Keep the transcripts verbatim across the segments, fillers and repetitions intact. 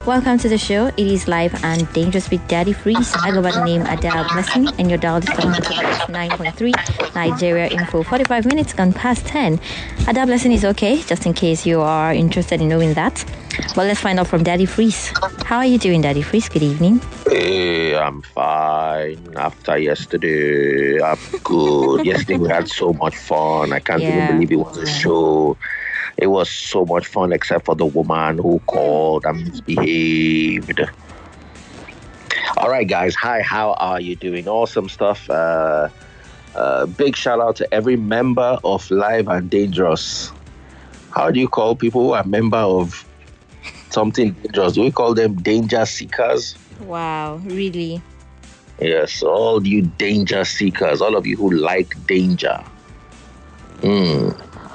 Welcome to the show. It is live and dangerous with Daddy Freeze. I go by the name Adele Blessing, and your dial is nine point three Nigeria info. forty-five minutes gone past ten. Adele Blessing is okay, just in case you are interested in knowing that. Well, let's find out from Daddy Freeze. How are you doing, Daddy Freeze? Good evening. Hey, I'm fine. After yesterday, I'm good. Yesterday we had so much fun. I can't Yeah. even believe it was a show. It was so much fun, except for the woman who called and misbehaved. All right, guys. Hi, how are you doing? Awesome stuff. Uh, uh, big shout out to every member of Live and Dangerous. How do you call people who are member of something dangerous? Do we call them danger seekers? Wow, really? Yes, all you danger seekers, all of you who like danger. Hmm.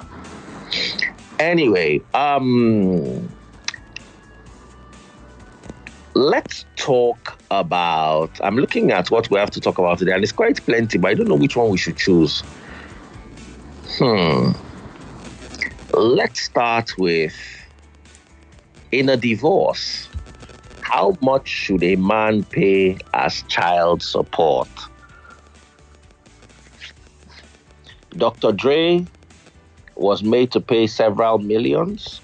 Anyway, um, let's talk about. I'm looking at what we have to talk about today, and it's quite plenty, but I don't know which one we should choose. Hmm. Let's start with in a divorce. How much should a man pay as child support? Doctor Dre was made to pay several millions.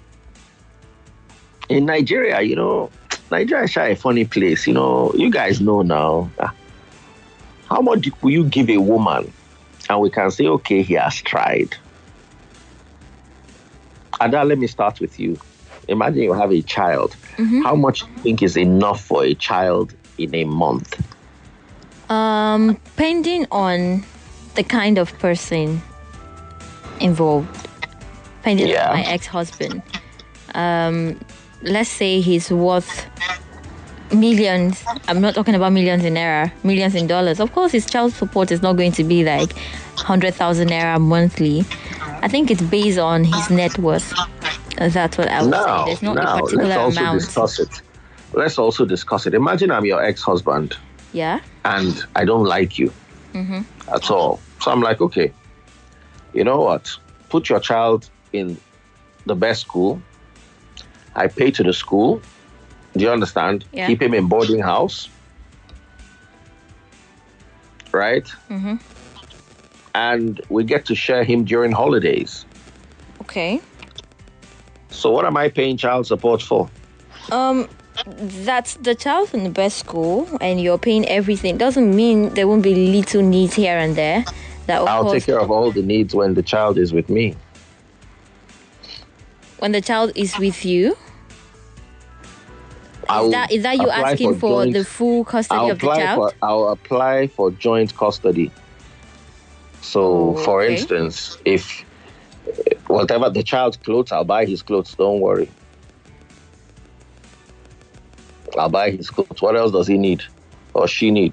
In Nigeria, you know, Nigeria is a funny place. You know, you guys know now. How much will you give a woman? And we can say, okay, he has tried. Ada, let me start with you. Imagine you have a child. Mm-hmm. How much do you think is enough for a child in a month? Um, depending on the kind of person involved, depending Yeah. on my ex-husband. Um, let's say he's worth millions. I'm not talking about millions in naira, millions in dollars. Of course, his child support is not going to be like one hundred thousand naira monthly. I think it's based on his net worth. That's what I would Now, say. There's not now a particular let's also amount. discuss it. Let's also discuss it. Imagine I'm your ex-husband Yeah. and I don't like you Mm-hmm. at all. So I'm like, okay, you know what? Put your child in the best school. I pay to the school. Do you understand? Yeah. Keep him in boarding house. Right? Mm-hmm. And we get to share him during holidays. Okay. So what am I paying child support for? Um, that's the child's in the best school, and you're paying everything. Doesn't mean there won't be little needs here and there. That of I'll course, take care of all the needs when the child is with me. when the child is with you, I'll is that is that you apply asking for, joint- the full custody I'll of the apply child? for I'll apply for joint custody. So, Oh, for okay. instance, if whatever the child's clothes, I'll buy his clothes. Don't worry. I'll buy his clothes. What else does he need or she need?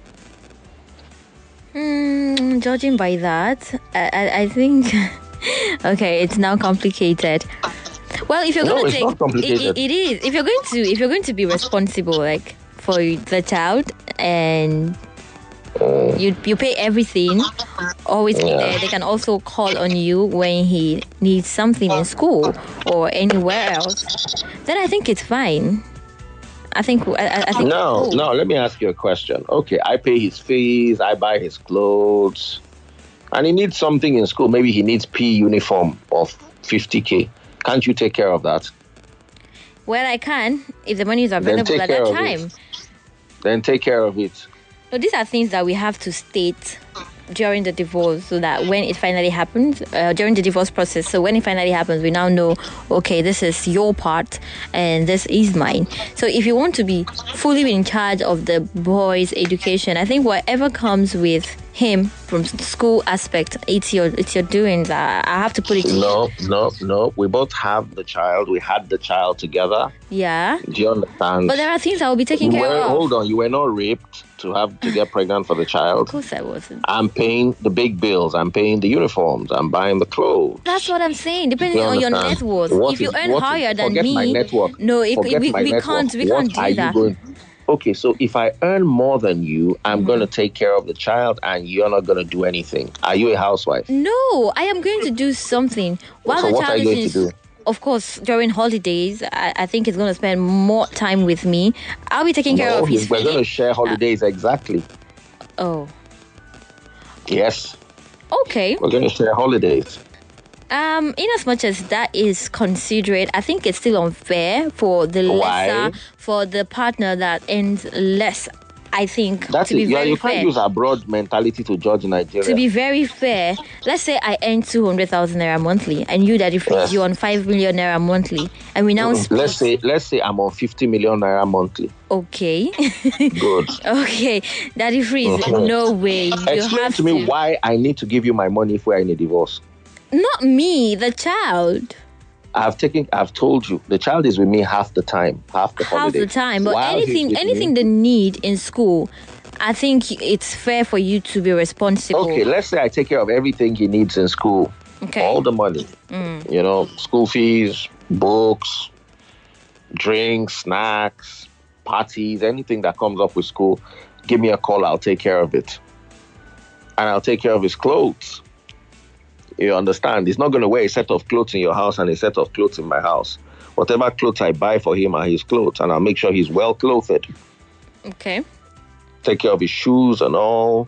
Hmm, judging by that, I I, I think okay, it's now complicated. Well, if you're No, going to it's take not complicated. It, it, it is. If you're going to if you're going to be responsible, like for the child, and Uh, you you pay everything, always be Yeah. there. They can also call on you when he needs something in school or anywhere else. Then I think it's fine. I think I, I- I think no, cool. no. Let me ask you a question. Okay, I pay his fees. I buy his clothes, and he needs something in school. Maybe he needs P E uniform of fifty k. Can't you take care of that? Well, I can if the money is available take at care that of it. time. Then take care of it. So these are things that we have to state during the divorce, so that when it finally happens, uh, during the divorce process, so when it finally happens, we now know, okay, this is your part and this is mine. So if you want to be fully in charge of the boy's education, I think whatever comes with him from school aspect, it's your it's your doings. I, I have to put it to you. No, no, no. We both have the child. We had the child together. Yeah. Do you understand? But there are things I will be taking You care were- of. Hold on. You were not raped to have to get pregnant for the Of child. course I wasn't. I'm paying the big bills. I'm paying the uniforms. I'm buying the clothes. That's what I'm saying. Depending You on your understand? net worth. What if you is- earn what is- higher than forget me, my net worth. no, it, Forget we, my we net can't. worth. We What can't are do you that. going- Okay, so if I earn more than you, I'm Mm-hmm. going to take care of the child, and you're not going to do anything. Are you a housewife? No, I am going to do something while So the what are child you is going in. to do? of course, during holidays, I, I think he's going to spend more time with me. I'll be taking care No, of his we're feeding. going to share holidays, exactly. Oh, Yes, okay. we're going to share holidays. Um, in as much as that is considerate, I think it's still unfair for the Why? lesser, for the partner that earns less. I think That's to be it. Yeah, very you can't fair. use abroad mentality to judge Nigeria. To be very fair, let's say I earn two hundred thousand naira monthly, and you, Daddy Freeze, Yes. you on five million naira monthly, and we now split. let's say let's say I'm on fifty million naira monthly. Okay. Good. Okay, Daddy Freeze, Mhm. no way. You Explain have to me why I need to give you my money if we're in a divorce. Not me, the child. I've taken. I've told you the child is with me half the time, half the Half holiday. the time, but While he's anything, with anything me- they need in school, I think it's fair for you to be responsible. Okay, let's say I take care of everything he needs in school. Okay. All the money. Mm. You know, school fees, books, drinks, snacks, parties, anything that comes up with school. Give me a call. I'll take care of it. And I'll take care of his clothes. You understand? He's not going to wear a set of clothes in your house and a set of clothes in my house. Whatever clothes I buy for him are his clothes, and I'll make sure he's well clothed. Okay. Take care of his shoes and all.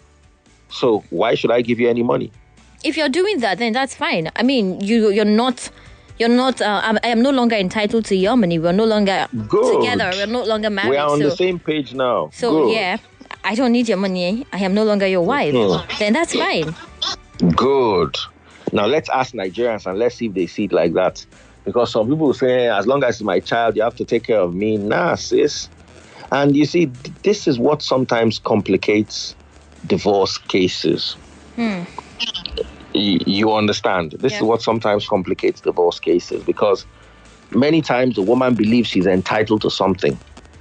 So why should I give you any money? If you're doing that, then that's fine. I mean, you you're not. You're not. Uh, I'm, I am no longer entitled to your money. We're no longer Good. together. We're no longer married. We are on so, the same page now. so Good. yeah, I don't need your money. I am no longer your wife. Mhm. Then that's fine. Good. Now let's ask Nigerians and let's see if they see it like that. Because some people say, as long as it's my child, you have to take care of me. Nah, sis. And you see, th- this is what sometimes complicates divorce cases. Hmm. Y- You understand? This Yeah. is what sometimes complicates divorce cases because many times the woman believes she's entitled to something.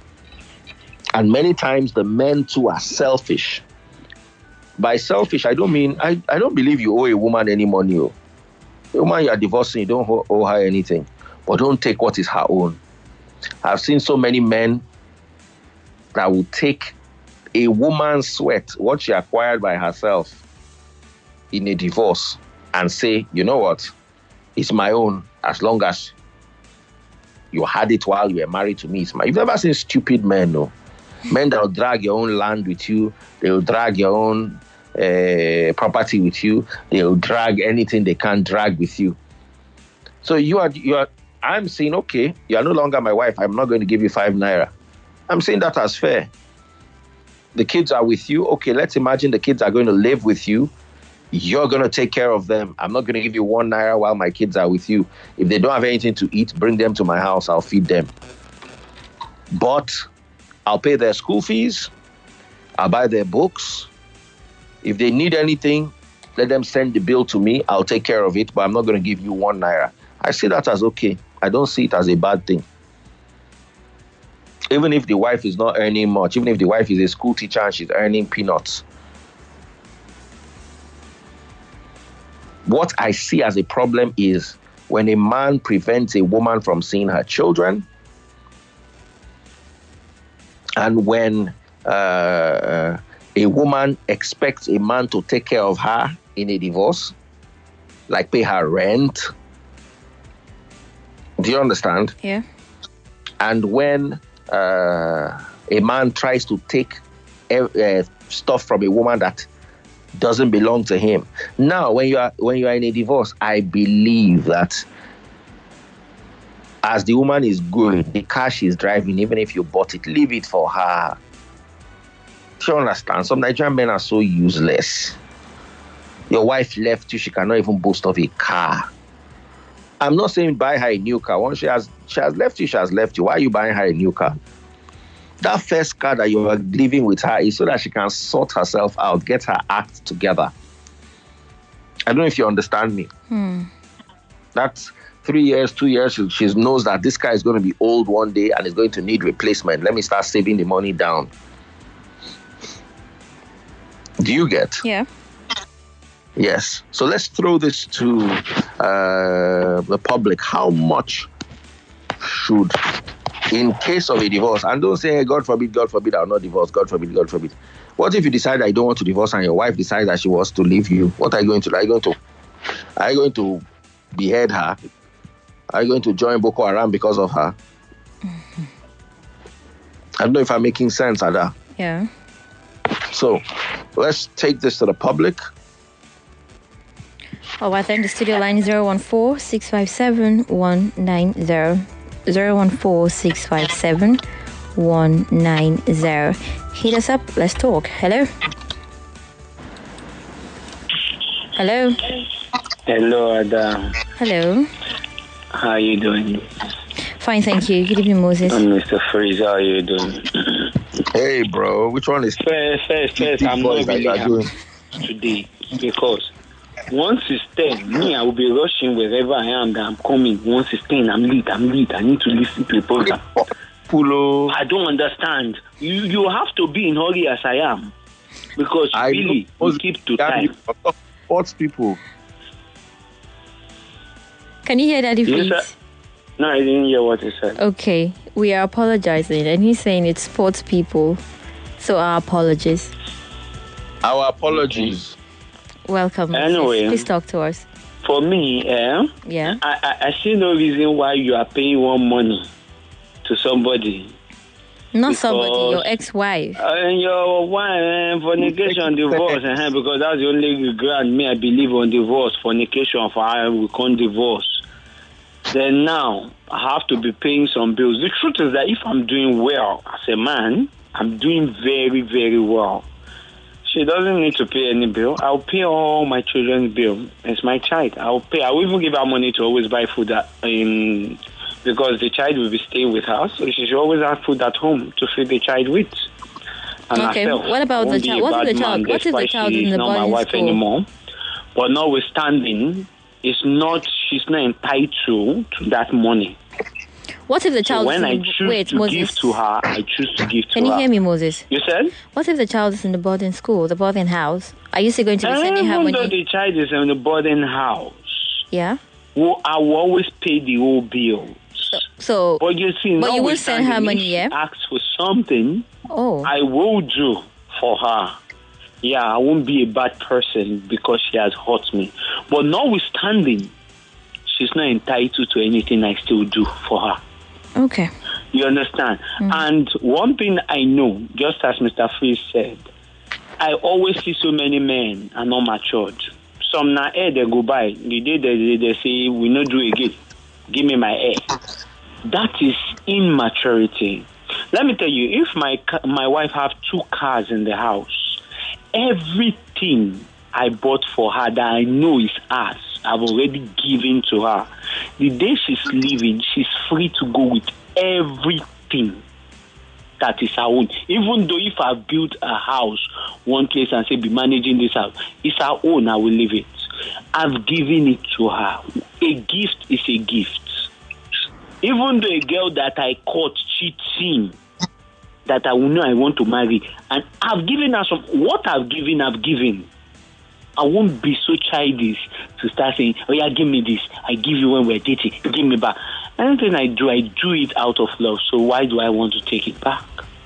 And many times the men too are selfish. By selfish, I don't mean, I, I don't believe you owe a woman any money. Oh. The woman you are divorcing, you don't ho- owe her anything. But don't take what is her own. I've seen so many men that will take a woman's sweat, what she acquired by herself, in a divorce and say, you know what, it's my own as long as you had it while you were married to me. It's my. You've never seen stupid men, no? Men that will drag your own land with you, they will drag your own uh, property with you, they will drag anything they can drag with you. So you are, you are. I'm saying, okay, you are no longer my wife. I'm not going to give you five naira. I'm saying that as fair. The kids are with you. Okay, let's imagine the kids are going to live with you. You're going to take care of them. I'm not going to give you one naira while my kids are with you. If they don't have anything to eat, bring them to my house. I'll feed them. But I'll pay their school fees. I'll buy their books. If they need anything, let them send the bill to me. I'll take care of it, but I'm not going to give you one naira. I see that as okay. I don't see it as a bad thing. Even if the wife is not earning much, even if the wife is a school teacher and she's earning peanuts. What I see as a problem is when a man prevents a woman from seeing her children, and when uh, a woman expects a man to take care of her in a divorce, like pay her rent. Do you understand? Yeah. And when uh, a man tries to take uh, stuff from a woman that doesn't belong to him. Now, when you are when you are in a divorce, I believe that as the woman is going, the car she's driving, even if you bought it, leave it for her. Do you understand? Some Nigerian men are so useless. Your wife left you, she cannot even boast of a car. I'm not saying buy her a new car. Once she has she has left you, she has left you. Why are you buying her a new car? That first car that you are living with her is so that she can sort herself out, get her act together. I don't know if you understand me. Hmm. That's three years, two years, she, she knows that this car is going to be old one day and is going to need replacement. Let me start saving the money down. Do you get? Yeah. Yes. So let's throw this to uh, the public. How much should, in case of a divorce, and don't say, God forbid, God forbid, I'll not divorce, God forbid, God forbid. What if you decide that you don't want to divorce and your wife decides that she wants to leave you? What are you going to do? Are you going to, are you going to behead her? Are you going to join Boko Haram because of her? Mm-hmm. I don't know if I'm making sense, Ada. Yeah. So, let's take this to the public. All right, then the studio line is zero one four, six five seven, one nine zero. zero one four, six five seven, one nine zero. Hit us up. Let's talk. Hello? Hello? Hello, Ada. Hello. How are you doing? Fine, thank you. Good evening, Moses. I'm Mister Freeze. How are you doing? Hey, bro. Which one is... First, first, first, I'm not really happy today because once it's ten, me, I will be rushing wherever I am that I'm coming. Once it's ten, I'm late, I'm late. I need to listen to a program. Pulo. I don't understand. You you have to be in hurry as I am because I really, we keep to time. Sports people. Can you hear Daddy Freeze? Yes, no, I didn't hear what he said. Okay, we are apologizing, and he's saying it's sports people, so our apologies. Our apologies. Welcome. Anyway, please talk to us. For me, eh, yeah, I, I, I see no reason why you are paying one money to somebody. Not somebody, your ex-wife. Uh, your wife, uh, fornication, divorce, uh, because that's the only ground me, I believe, on divorce, fornication, for I we can't divorce. Then now, I have to be paying some bills. The truth is that if I'm doing well as a man, I'm doing very, very well. She doesn't need to pay any bill. I'll pay all my children's bill. It's my child. I'll pay. I will even give her money to always buy food at, in, because the child will be staying with her. So she should always have food at home to feed the child with. And okay. herself. What about the child? What if the child? What if the child is in the not my wife school? anymore? But notwithstanding, it's not. She's not entitled to that money. What if the child so when is in I the, choose wait, to Moses. give to her, I choose to give to Can her. you hear me, Moses? You said? What if the child is in the boarding school, the boarding house? Are you still going to be sending her money? Even though the child is in the boarding house, yeah, well, I will always pay the whole bill. So, so but you see, but you will send her money, if yeah? she asks for something, oh, I will do for her. Yeah, I won't be a bad person because she has hurt me. But notwithstanding, she's not entitled to anything I still do for her. Okay. You understand? Mm. And one thing I know, just as Mister Freeze said, I always see so many men are not matured. Some na air they go by. The day they, they say, we not do again. Give me my air. That is immaturity. Let me tell you, if my my wife have two cars in the house, everything I bought for her that I know is ours, I've already given to her. The day she's leaving, she's free to go with everything that is her own. Even though if I built a house one place and say, be managing this house, it's her own, I will leave it. I've given it to her. A gift is a gift. Even though a girl that I caught cheating, that I will know I want to marry, and I've given her some, what I've given, I've given. I won't be so childish to start saying, oh yeah, give me this. I give you when we're dating. Give me back. Anything I do, I do it out of love. So why do I want to take it back?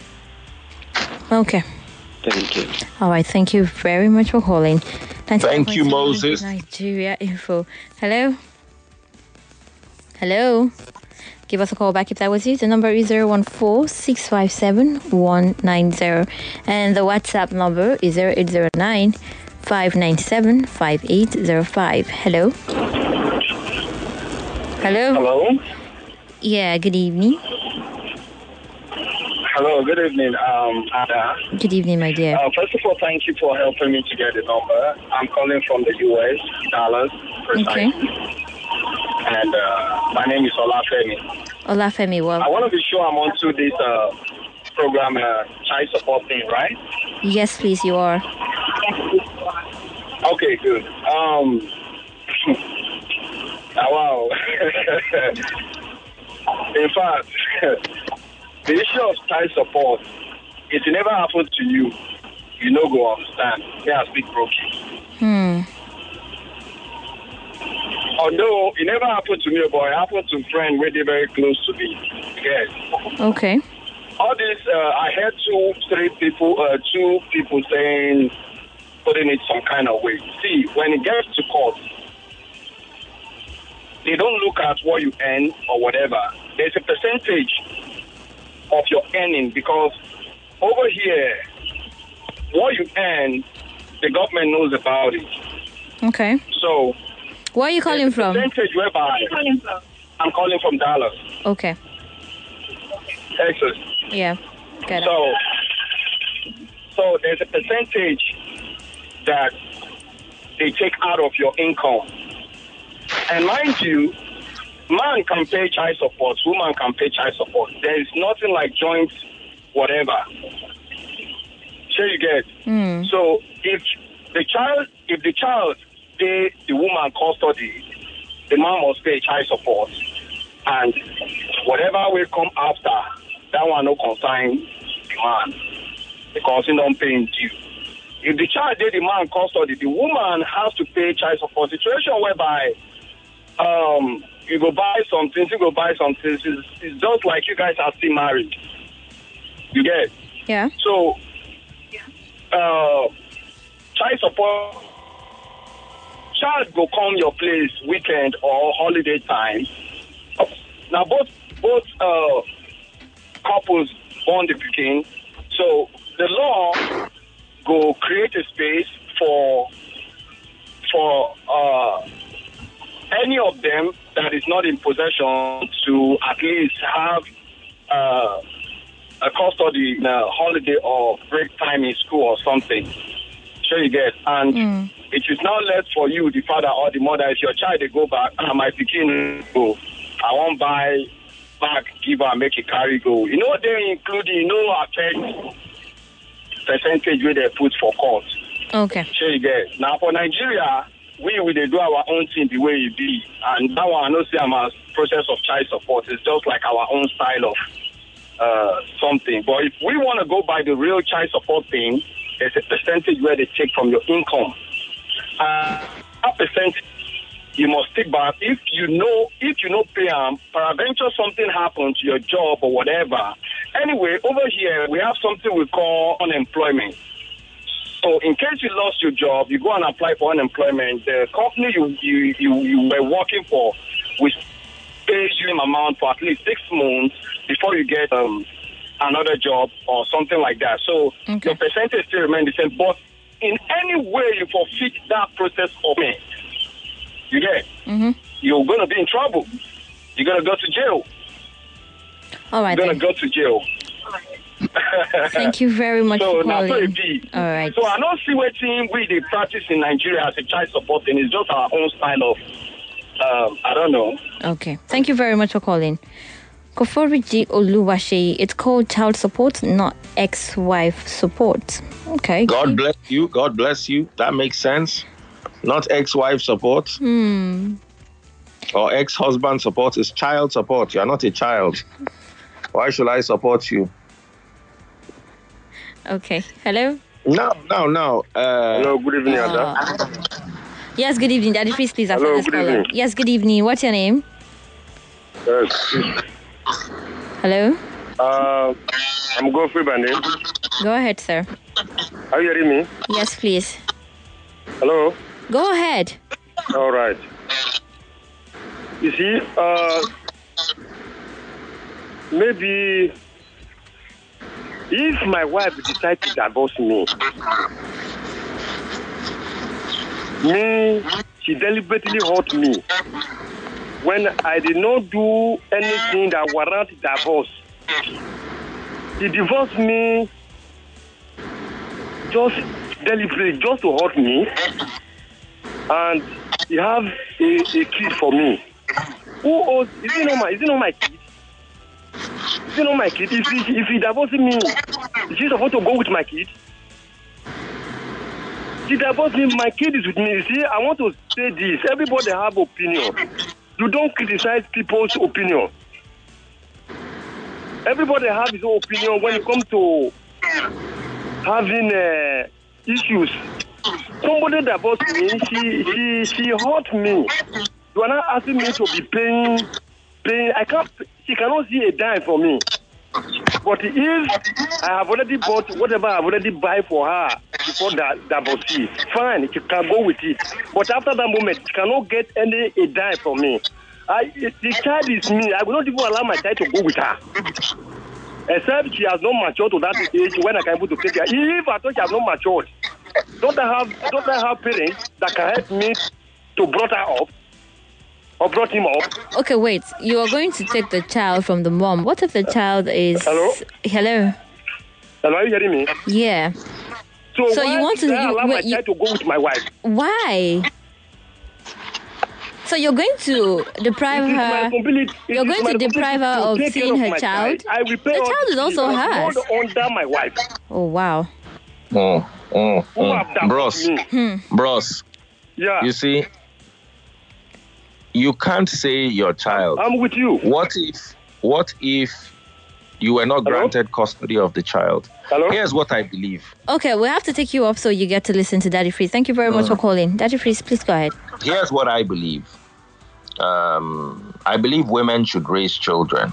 Okay. Thank you. All right. Thank you very much for calling. Thank you, Moses. Nigeria Info. Hello? Hello? Give us a call back if that was you. The number is zero one four, six five seven, one nine zero. And the WhatsApp number is zero eight zero nine, five nine seven, five eight zero five. Hello? Hello? Hello? Yeah, good evening. Hello, good evening, um, Ada. Good evening, my dear. Uh, first of all, thank you for helping me to get the number. I'm calling from the U S, Dallas, precisely. Okay. And uh, my name is Olafemi. Olafemi, well. I want to be sure I'm onto this uh, program, uh, child support thing, right? Yes, please, you are. Okay, good. Um, wow. In fact, the issue of child support, it never happened to you. You know, go understand. May I speak broken? Hmm. Although it never happened to me, but it happened to friends where they're very close to me. Yes. Okay. All this, uh, I heard two, three people, uh, two people saying, putting it some kind of way. See, when it gets to court, they don't look at what you earn or whatever. There's a percentage of your earning because over here, what you earn, the government knows about it. Okay. So, where are you calling from? Percentage whereby I'm calling from Dallas. Okay. Texas. Yeah. Got it. So, so there's a percentage that they take out of your income. And mind you, man can pay child support, woman can pay child support. There is nothing like joint whatever. Sure you get. Mm. So if the child, if the child pay the woman custody, the man must pay child support, and whatever will come after, that one no concern the man because he don't pay due. If the child did the man custody, the woman has to pay child support. Situation whereby um, you go buy some things, you go buy some things. It's, it's just like you guys are still married. You get? Yeah. So, uh, child support, child go come your place weekend or holiday time. Now both both uh, couples born the pikin. So the law go create a space for for uh, any of them that is not in possession to at least have uh, a custody in a holiday or break time in school or something. Sure you get. And mm. it is not left for you, the father or the mother, if your child they go back, ah, my pikin go, I won't buy back, give her, make it carry go. You know they include, you know, affect percentage where they put for court. Okay. Sure you get. Now for Nigeria, we we they do our own thing the way it be, and that one I don't see I'm a process of child support. It's just like our own style of uh, something. But if we want to go by the real child support thing, there's a percentage where they take from your income. Uh, that percentage you must stick back. If you know, if you know pay um, peradventure something happens to your job or whatever. Anyway, over here we have something we call unemployment. So in case you lost your job, you go and apply for unemployment. The company you you, you, you were working for will pay you an amount for at least six months before you get um, another job or something like that. So okay. Your percentage still remains the same. But in any way you forfeit that process of me, you get, mm-hmm. you're going to be in trouble. You're going to go to jail. All right. You're going to go to jail. Thank you very much so, for calling. So be. All right. So I don't see what thing we they practice in Nigeria as a child support thing. It's just our own style of, um, I don't know. Okay. Thank you very much for calling. Koforiji Oluwaseyi, it's called child support, not ex-wife support. Okay. God bless you. God bless you. That makes sense. Not ex-wife support. Hmm. Or ex-husband support. It's child support. You're not a child. Why should I support you? Okay. Hello? No, no, no. Uh, Hello, good evening, uh, Ada. Yes, good evening. Daddy, please, please. Hello, good evening. Yes, good evening. What's your name? Yes. Hello? Uh, I'm Godfrey by name. Go ahead, sir. Are you hearing me? Yes, please. Hello? Go ahead. All right. You see, uh, maybe if my wife decides to divorce me, me, she deliberately hurt me when I did not do anything that warrant divorce. She divorced me just deliberately, just to hurt me, and he have a, a kid for me. Who owes? Is it not my? Is it not my kid? Is it not my kid? If he if he divorces me, is she supposed to go with my kid? She divorced me. My kid is with me. You see, I want to say this. Everybody have opinion. You don't criticize people's opinion. Everybody have his own opinion when it comes to having uh, issues. Somebody divorced me. She she she hurt me. You are not asking me to be paying, paying. I can't. She cannot see a dime for me. But if I have already bought whatever I have already buy for her before that divorce, fine, she can go with it. But after that moment, she cannot get any a dime from me. I, the child is me. I will not even allow my child to go with her. Except she has not matured to that age when I can able to take her. If I thought she has not matured, don't I have don't I have parents that can help me to brought her up or brought him up? Okay, wait. You are going to take the child from the mom. What if the child is... Hello? Hello? Hello, are you hearing me? Yeah. So, So why you want to- did I you- allow my wait, you- child to go with my wife? Why? So you're going to deprive It is my her... responsibility- it You're is going my to deprive her responsibility of to take care seeing her my child? I will pay The all child is the also fees, but hers. not under my wife. Oh, wow. Mm, mm, Who have mm. that Bros, me? bros, Yeah, you see, you can't say your child. I'm with you. What if, what if you were not Hello? granted custody of the child? Hello? Here's what I believe. Okay, we have to take you up so you get to listen to Daddy Freeze. Thank you very much for calling. Daddy Freeze, please go ahead. Here's what I believe. Um, I believe women should raise children.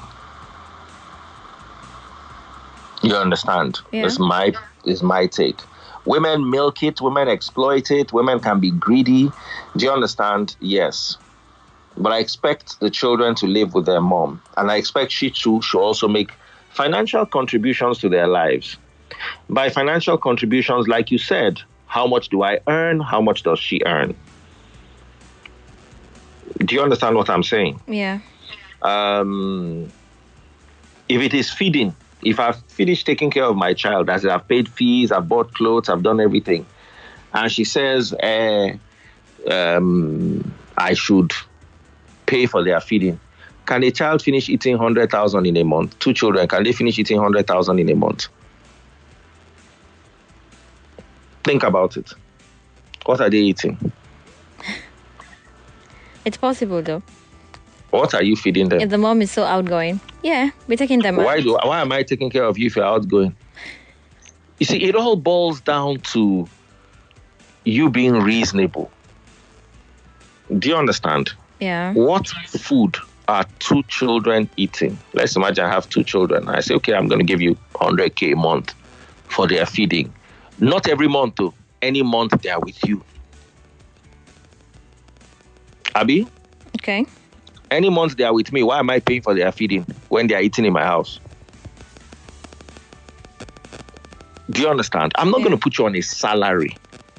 You understand? Yeah. It's my is my take. Women milk it, women exploit it, women can be greedy. Do you understand? Yes. But I expect the children to live with their mom. And I expect she too should also make financial contributions to their lives. By financial contributions, like you said, how much do I earn? How much does she earn? Do you understand what I'm saying? Yeah. Um, if it is feeding, if I've finished taking care of my child, as in I've paid fees, I've bought clothes, I've done everything, and she says eh, um, I should pay for their feeding, can a child finish eating one hundred thousand in a month? Two children, can they finish eating one hundred thousand in a month? Think about it. What are they eating? It's possible, though. What are you feeding them? If the mom is so outgoing. Yeah, we're taking them out. Why do why am I taking care of you if you're outgoing? You see, it all boils down to you being reasonable. Do you understand? Yeah. What food are two children eating? Let's imagine I have two children. I say, okay, I'm going to give you one hundred K a month for their feeding. Not every month, though. Any month they are with you. Abi? Okay. Any month they are with me, why am I paying for their feeding when they are eating in my house? Do you understand? I'm not Yeah. going to put you on a salary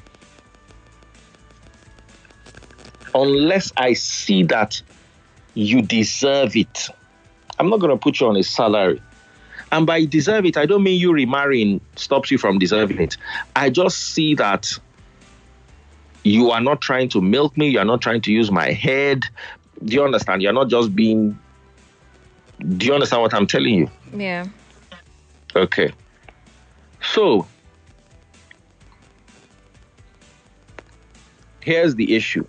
unless I see that you deserve it. I'm not going to put you on a salary. And by deserve it, I don't mean you remarrying stops you from deserving it. I just see that you are not trying to milk me. You're not trying to use my head. Do you understand? You're not just being... Do you understand what I'm telling you? Yeah. Okay. So, here's the issue.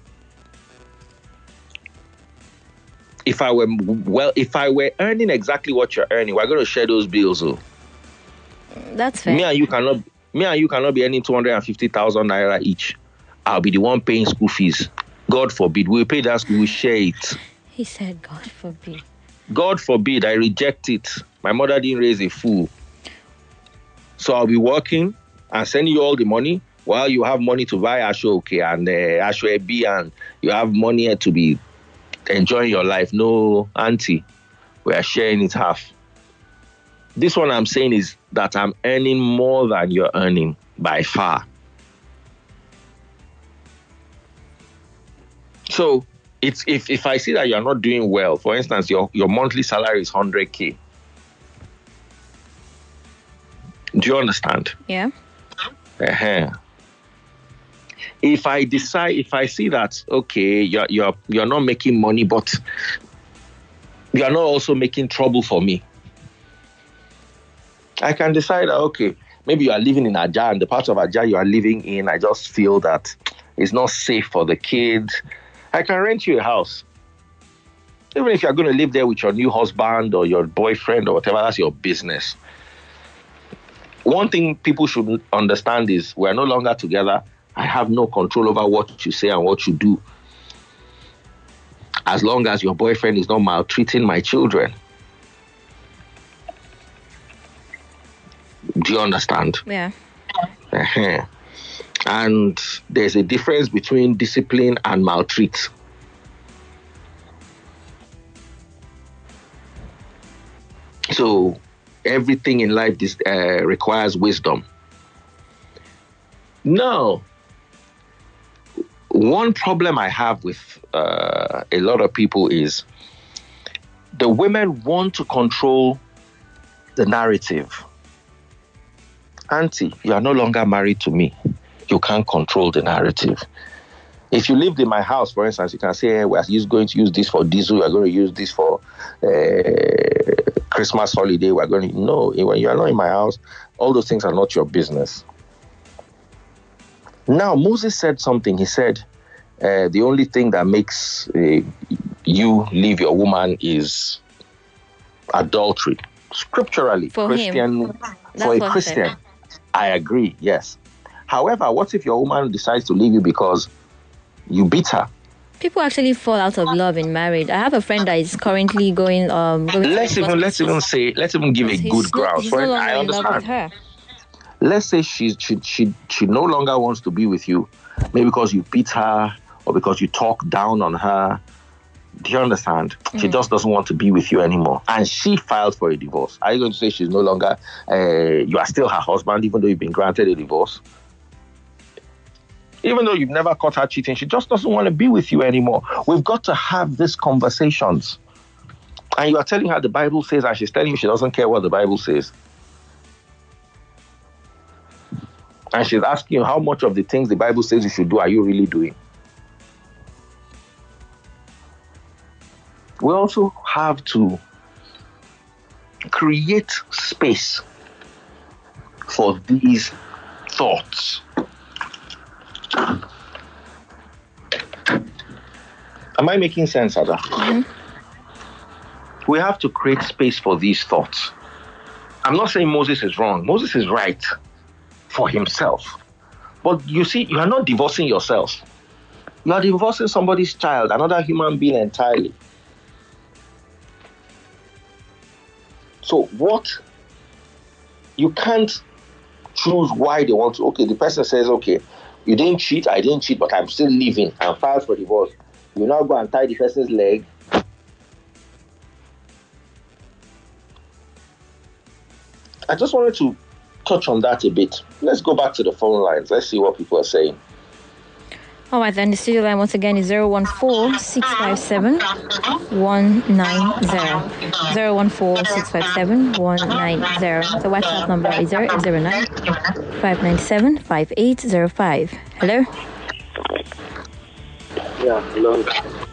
If I were well, if I were earning exactly what you're earning, we're going to share those bills. Oh. That's fair. Me and you cannot. Me and you cannot be earning two hundred and fifty thousand naira each. I'll be the one paying school fees. God forbid. We'll pay that school. We share it. He said, God forbid. God forbid. I reject it. My mother didn't raise a fool. So I'll be working and sending you all the money while you have money to buy Ashoke and uh, Ashwebi, and you have money to be enjoying your life. No, auntie, we are sharing it half. This one I'm saying is that I'm earning more than you're earning by far. So it's if, if I see that you're not doing well, for instance, your, your monthly salary is one hundred K. Do you understand? Yeah. Uh-huh. If I decide, if I see that, okay, you're, you're, you're not making money, but you're not also making trouble for me, I can decide that, okay, maybe you are living in Ajah, and the part of Ajah you are living in, I just feel that it's not safe for the kids. I can rent you a house. Even if you're going to live there with your new husband or your boyfriend or whatever, that's your business. One thing people should understand is we're no longer together. I have no control over what you say and what you do. As long as your boyfriend is not maltreating my children. Do you understand? Yeah. Uh-huh. And there's a difference between discipline and maltreat. So everything in life this, uh, requires wisdom. Now, one problem I have with uh, a lot of people is the women want to control the narrative. Auntie, you are no longer married to me. You can't control the narrative. If you lived in my house, for instance, you can say, hey, we're going to use this for diesel, we're going to use this for uh, Christmas holiday, we're going to... No, when you are not in my house, all those things are not your business. Now, Moses said something. He said, uh, the only thing that makes uh, you leave your woman is adultery. Scripturally, for Christian, him. for a Christian, I agree, yes. However, what if your woman decides to leave you because you beat her? People actually fall out of love in marriage. I have a friend that is currently going. Um, going let's even let's even say let's even give a good ground. He's no longer I in love with her. Let's say she she she she no longer wants to be with you, maybe because you beat her or because you talk down on her. Do you understand? Mm. She just doesn't want to be with you anymore, and she filed for a divorce. Are you going to say she's no longer? Uh, you are still her husband, even though you've been granted a divorce? Even though you've never caught her cheating, she just doesn't want to be with you anymore. We've got to have these conversations. And you are telling her the Bible says, and she's telling you she doesn't care what the Bible says. And she's asking you how much of the things the Bible says you should do are you really doing? We also have to create space for these thoughts. Am I making sense, Ada? Mm-hmm. We have to create space for these thoughts. I'm not saying Moses is wrong. Moses is right for himself. But you see, you are not divorcing yourself. You are divorcing somebody's child, another human being entirely. So what? You can't choose why they want to. Okay, the person says, okay, you didn't cheat, I didn't cheat, but I'm still living and filed for divorce. You now go and tie the person's leg. I just wanted to touch on that a bit. Let's go back to the phone lines. Let's see what people are saying. All right, then the studio line once again is zero one four, six five seven, one nine zero. zero one four, six five seven, one nine zero. The WhatsApp number is zero eight zero nine, five nine seven, five eight zero five. Hello? Yeah, hello.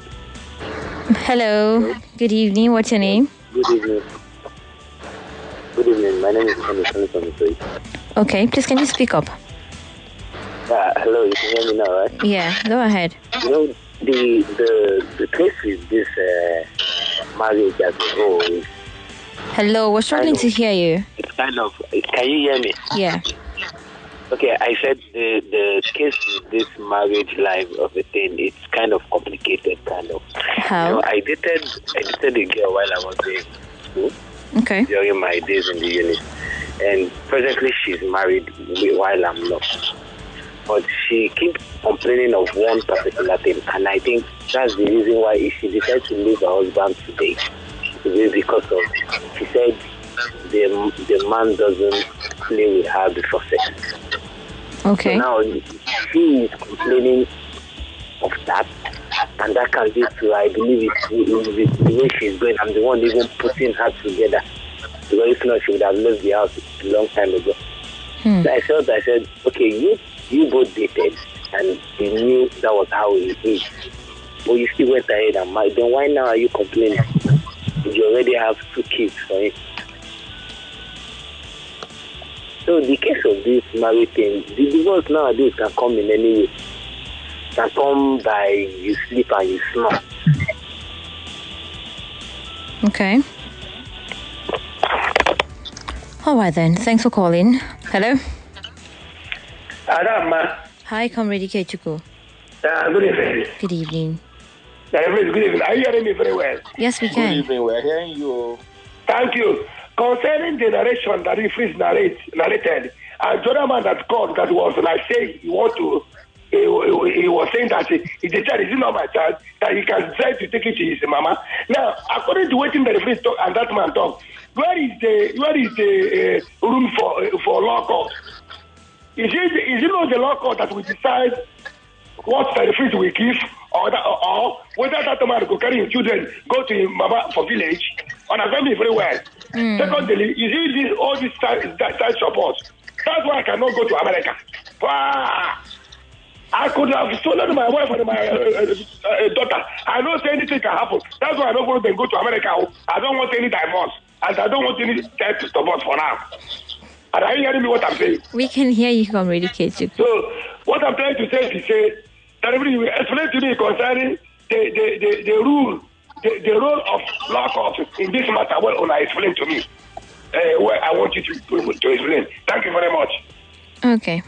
Hello. Good evening. What's your name? Good evening. Good evening. My name is Thomas from the street. Okay, please can you speak up? Uh, hello, you can hear me now, right? Yeah, go ahead. You know, the the the case with this uh, marriage as a whole is... Hello, we're struggling to hear you. It's kind of... Can you hear me? Yeah. Okay, I said the, the case with this marriage life of a thing, it's kind of complicated, kind of. How? You know, I dated, I dated a girl while I was in school. Okay. During my days in the unit. And presently she's married while I'm not. But she keeps complaining of one particular thing, and I think that's the reason why she decided to leave her husband today. It's because of, she said the the man doesn't play with her before sex. Okay. So now she is complaining of that, and that can lead to, I believe it's the way she's going. I'm the one even putting her together. Because if not, she would have left the house a long time ago. Hmm. So I felt, I said, okay, you you both dated, and you knew that was how it is. But you still went ahead and married. Then why now are you complaining? You already have two kids for him. So the case of this marriage thing, the divorce nowadays can come in any way. Can come by you sleep and you snore. Okay. All right then. Thanks for calling. Hello. Adama. Hi, Comrade Ikechuku. Uh, good evening. Good evening. Uh, good evening. Are you hearing me very well? Yes, we can. Good evening. We're hearing you. Thank you. Concerning the narration that Refreeze narrate, narrated, and the other man that called that was like saying he want to, he, he, he was saying that he, he said, is it not my child, that he can decide to take it to his mama. Now, according to what the Refreeze talk and that man talk, where is the where is the uh, room for uh, for law court? Is it is it not the law court that will decide what benefits we give, or, that, or whether that man go carry his children, go to his mama for village, understand me very well. Mm. Secondly, is it this, all this child, child support? That's why I cannot go to America. Wow. I could have stolen my wife and my uh, uh, daughter. I don't say anything can happen. That's why I don't want them to go to America. I don't want any divorce. And I don't want any child support for now. And are you hearing me what I'm saying? We can hear you communicate. So, what I'm trying to say is to say, that everybody will explain to me concerning the, the, the, the rule, the, the role of law court in this matter. Well, Una, explain to me. Uh, well, I want you to, to, to explain. Thank you very much. Okay.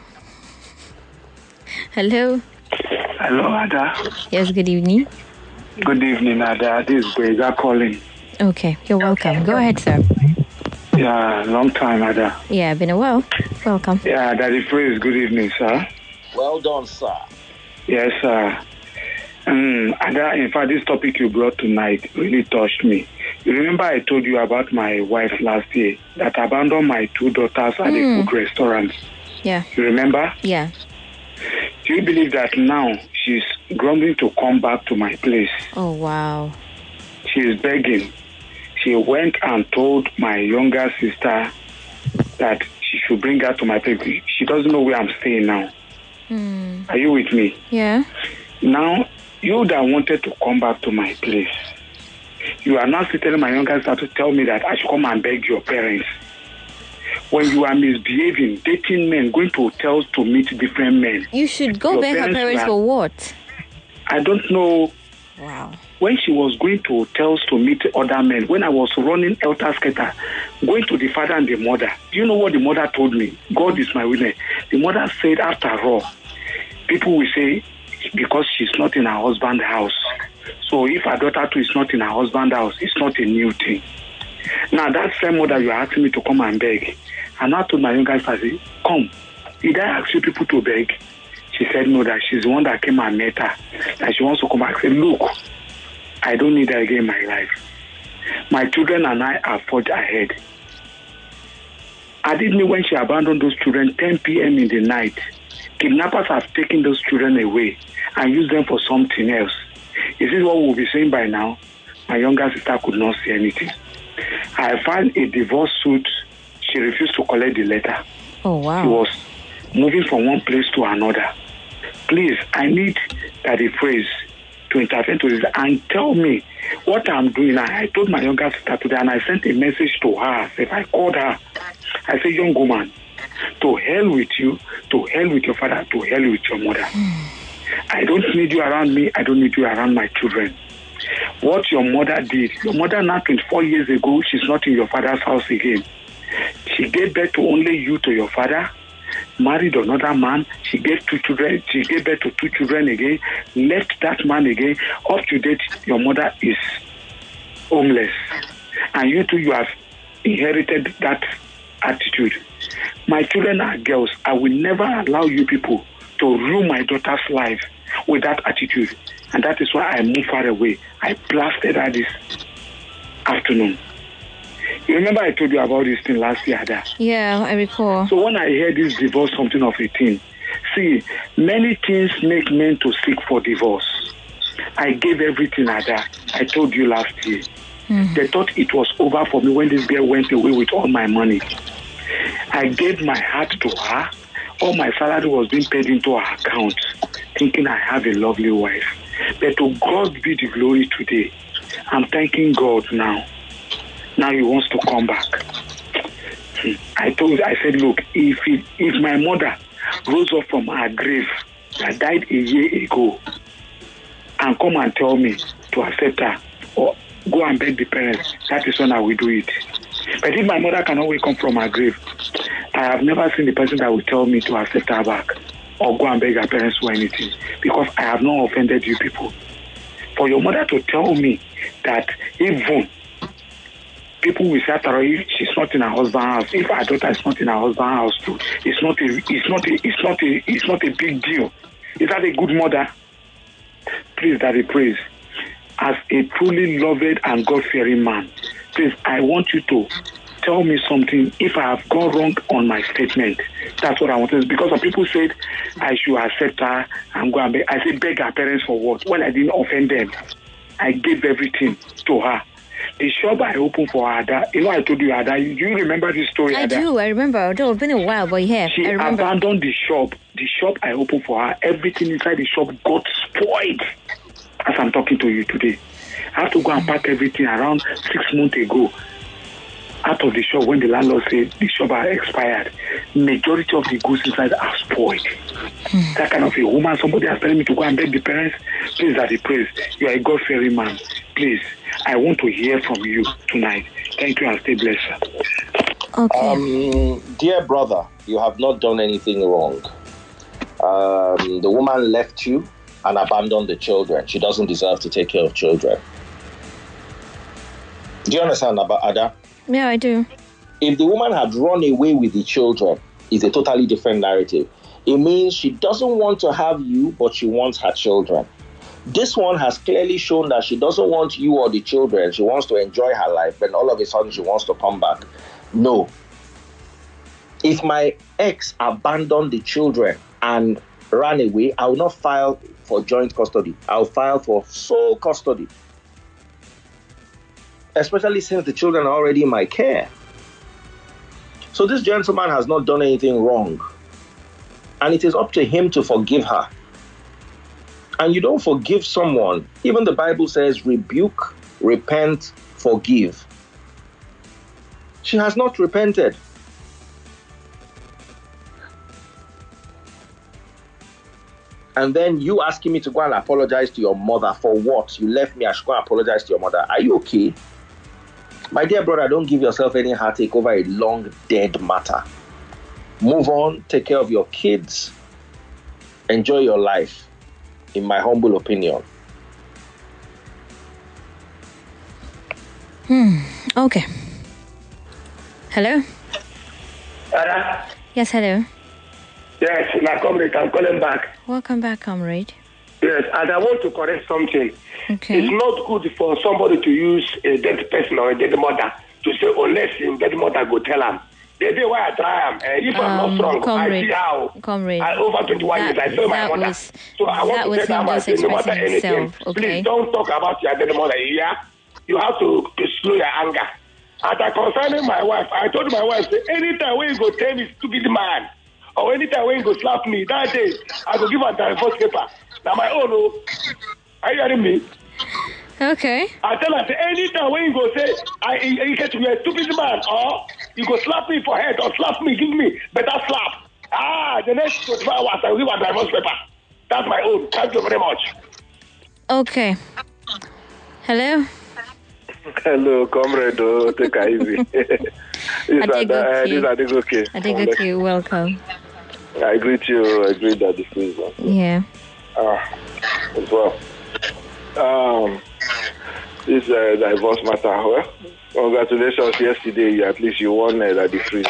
Hello. Hello, Ada. Yes, good evening. Good evening, Ada. This is Brega calling. Okay, you're welcome. Okay. Go ahead, sir. Yeah, long time, Ada. Yeah, been a while. Welcome. Yeah, Daddy Praise, good evening, sir. Well done, sir. Yes, sir. Um, Ada, in fact, this topic you brought tonight really touched me. You remember I told you about my wife last year that abandoned my two daughters at mm. a food restaurant? Yeah. You remember? Yeah. Do you believe that now she's grumbling to come back to my place? Oh, wow. She is begging. She went and told my younger sister that she should bring her to my place. She doesn't know where I'm staying now. Mm. Are you with me? Yeah. Now, you that wanted to come back to my place, you are now still telling my younger sister to tell me that I should come and beg your parents. When you are misbehaving, dating men, going to hotels to meet different men. You should go beg her parents for what? I don't know. Wow. When she was going to hotels to meet other men, when I was running Elter Skater, going to the father and the mother, do you know what the mother told me? God is my witness. The mother said, after all, people will say, because she's not in her husband's house. So if her daughter too is not in her husband's house, it's not a new thing. Now, that same mother you're asking me to come and beg, and I told my younger sister, come, did I ask you people to beg? She said no, that she's the one that came and met her, that she wants to come back. I said, look, I don't need her again in my life. My children and I are forged ahead. I didn't know when she abandoned those children, ten p.m. in the night. Kidnappers have taken those children away and used them for something else. Is this what we'll be saying by now? My younger sister could not say anything. I filed a divorce suit. She refused to collect the letter. Oh, wow. She was moving from one place to another. Please, I need Daddy Praise to intervene to this and tell me what I'm doing. I told my younger sister today, and I sent a message to her. If I called her, I said, young woman, to hell with you, to hell with your father, to hell with your mother. Mm. I don't need you around me. I don't need you around my children. What your mother did, your mother now twenty-four years ago, she's not in your father's house again. She gave birth to only you to your father, married another man, she gave two children, she gave birth to two children again, left that man again. Up to date, your mother is homeless. And you too, you have inherited that attitude. My children are girls. I will never allow you people to ruin my daughter's life with that attitude. And that is why I moved far away. I blasted her this afternoon. You remember I told you about this thing last year, Ada? Yeah, I recall. So when I heard this divorce, something of a thing, see, many things make men to seek for divorce. I gave everything, Ada. I told you last year. Mm-hmm. They thought it was over for me when this girl went away with all my money. I gave my heart to her. All my salary was being paid into her account, thinking I have a lovely wife. But to God be the glory today. I'm thanking God now. Now he wants to come back. I told, I said, look, if it, if my mother rose up from her grave that died a year ago and come and tell me to accept her or go and beg the parents, that is when I will do it. But if my mother cannot wake up from her grave, I have never seen the person that will tell me to accept her back or go and beg her parents for anything, because I have not offended you people. For your mother to tell me that even people will say, if she's not in her husband's house, if her daughter is not in her husband's house too, it's not a, it's not a, it's not a, it's not a big deal. Is that a good mother? Please, Daddy Praise, as a truly loved and God-fearing man, please, I want you to tell me something if I have gone wrong on my statement. That's what I wanted. Because some people said I should accept her and go and beg. I said beg her parents for what? When I didn't offend them. I gave everything to her. The shop I opened for Ada, you know I told you Ada, do you remember this story, I Ada? do, I remember. Although it's been a while, but yeah, She I remember. abandoned the shop. The shop I opened for her, everything inside the shop got spoiled as I'm talking to you today. I have to go and pack everything around six months ago out of the shop when the landlord said the shop are expired. Majority of the goods inside are spoiled. Hmm. That kind of a woman, somebody has telling me to go and beg the parents, please, Daddy, please, you are a God-fearing man. Please, I want to hear from you tonight. Thank you and stay blessed. Okay. Um, dear brother, you have not done anything wrong. Um, the woman left you and abandoned the children. She doesn't deserve to take care of children. Do you understand about Ada? Yeah, I do. If the woman had run away with the children, it's a totally different narrative. It means she doesn't want to have you, but she wants her children. This one has clearly shown that she doesn't want you or the children. She wants to enjoy her life, and all of a sudden she wants to come back. No. If my ex abandoned the children and ran away, I will not file for joint custody. I'll file for sole custody. Especially since the children are already in my care. So this gentleman has not done anything wrong. And it is up to him to forgive her. And you don't forgive someone. Even the Bible says, rebuke, repent, forgive. She has not repented. And then you asking me to go and apologize to your mother for what? You left me, I should go and apologize to your mother. Are you okay? My dear brother, don't give yourself any heartache over a long dead matter. Move on, take care of your kids, enjoy your life, in my humble opinion. Hmm. Okay. Hello? Ada? Yes, hello. Yes, my comrade, I'm calling back. Welcome back, comrade. Yes, and I want to correct something. Okay. It's not good for somebody to use a dead person or a dead mother to say, unless him dead mother go tell him. The day why I try him, uh, if I'm Um, not strong, comrade, I see how. comrade, I, over twenty-one that- years, I saw my that mother. was- so I that want was to tell him them, I just say, no matter expressing anything, himself, okay? please don't talk about your dead mother here. You have to, to slow your anger. And I concerning my wife, I told my wife, say, anytime when you go tell me stupid man, or anytime when you go slap me, that day, I go give her divorce paper. Now my own, oh. Are you hearing me? Okay. I tell her, say, anytime when you go say, I, you, you get to be a stupid man, or you go slap me for head, or slap me, give me better slap. Ah, the next twenty-four hours, I will give her divorce paper. That's my own. Thank you very much. Okay. Hello? Hello, comrade. Oh, take it easy. These are the, uh, these are the okay. I think okay, welcome. I greet you. I greet that this is Yeah. Ah, as well. Um, this uh, divorce matter. Well, congratulations. Yesterday, at least you won uh, that the free.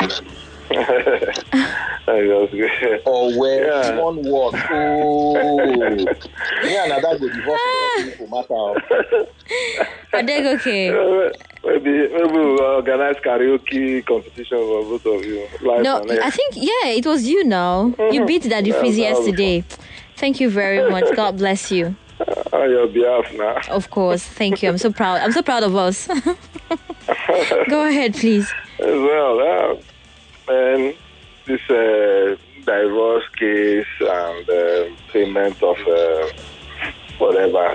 Oh, well, Yeah. one word. Oh, yeah, now that the divorce will matter. I think okay. Uh, maybe maybe we'll organize karaoke competition for both of you. Live No, on air. I think, yeah, it was you now. You beat Daddy Yeah, Freeze that was yesterday. Thank you very much. God bless you. On your behalf now. Of course. Thank you. I'm so proud. I'm so proud of us. Go ahead, please. As well, uh, and this uh, divorce case and uh, payment of uh, whatever.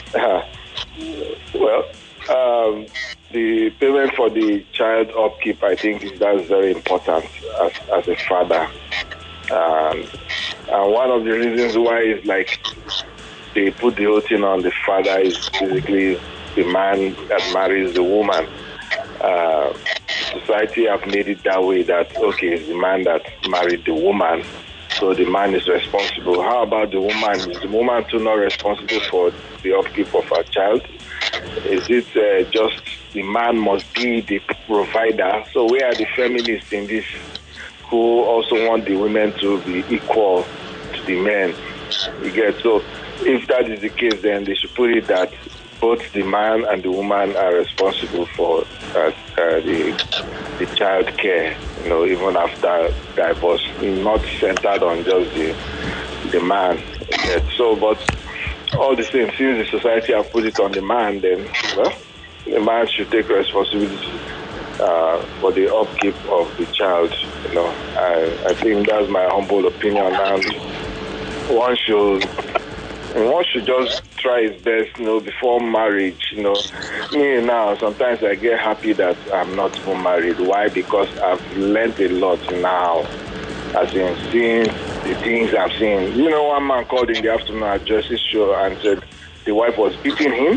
well, um, the payment for the child upkeep, I think, is that's very important as as a father. Um, and one of the reasons why is like they put the whole thing on the father is basically the man that marries the woman. Uh, society have made it that way that, okay, it's the man that married the woman, so the man is responsible. How about the woman? Is the woman too not responsible for the upkeep of her child? Is it uh, just the man must be the provider? So where are the feminists in this who also want the women to be equal to the men? You get so. If that is the case, then they should put it that both the man and the woman are responsible for uh, uh, the the child care, you know, even after divorce, not centered on just the the man. Yeah. So, but all the same, since the society have put it on the man, then well, the man should take responsibility uh, for the upkeep of the child. You know, I, I think that's my humble opinion. And one should one should just try his best, you know, before marriage. You know, me now sometimes I get happy that I'm not even married. Why? Because I've learned a lot now, as in seeing the things I'm seeing. You know, one man called in the afternoon at Jesse's show and said the wife was beating him,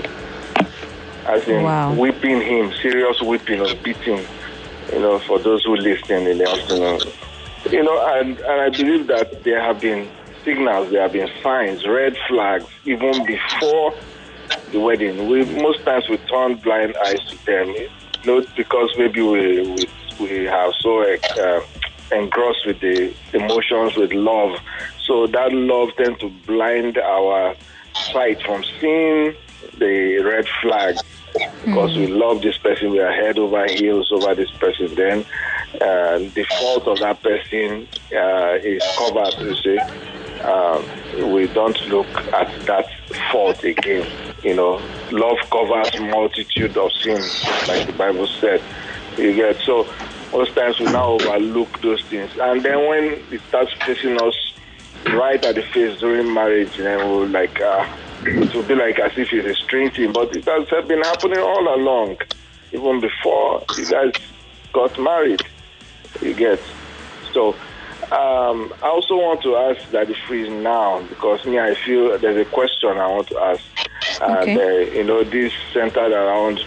as in wow. whipping him, serious whipping or beating. You know, for those who listen in the afternoon. You know, and, and I believe that there have been signals, there have been signs, red flags, even before the wedding. We most times we turn blind eyes to them, not because maybe we we, we have so uh, engrossed with the emotions, with love. So that love tends to blind our sight from seeing the red flag. Because mm. we love this person, we are head over heels over this person. Then uh, the fault of that person uh, is covered, you see. Um, we don't look at that fault again. You know, love covers multitude of sins, like the Bible said. You get so most times we now overlook those things, and then when it starts facing us right at the face during marriage, then we'll like uh, it will be like as if it's a strange thing, but it has been happening all along, even before you guys got married. You get so. Um, I also want to ask Daddy Freeze now, because me, I feel there's a question I want to ask. Okay. And, uh, you know, this centered around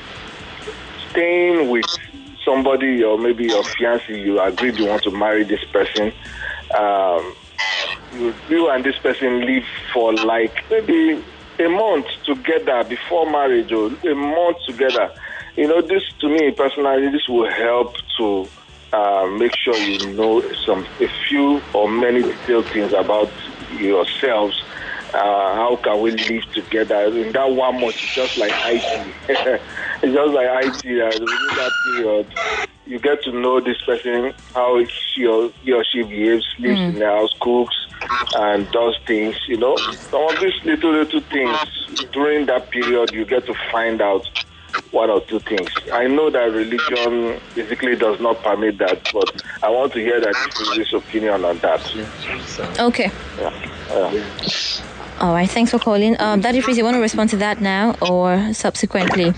staying with somebody, or maybe your fiancé, you agreed you want to marry this person. Um, you, you and this person live for like maybe a month together before marriage, or a month together. You know, this to me personally, this will help to Uh, make sure you know some a few or many detailed things about yourselves. Uh, how can we live together in that one month? It's just like I T. It's just like I T. Uh, within that period, you get to know this person, how she or, he or she behaves, lives mm. in the house, cooks, and does things. You know, some of these little little things during that period, you get to find out one or two things. I know that religion basically does not permit that, but I want to hear that this opinion on that. Okay. Yeah. Yeah. All right. Thanks for calling. Um, Daddy Freeze, you want to respond to that now or subsequently?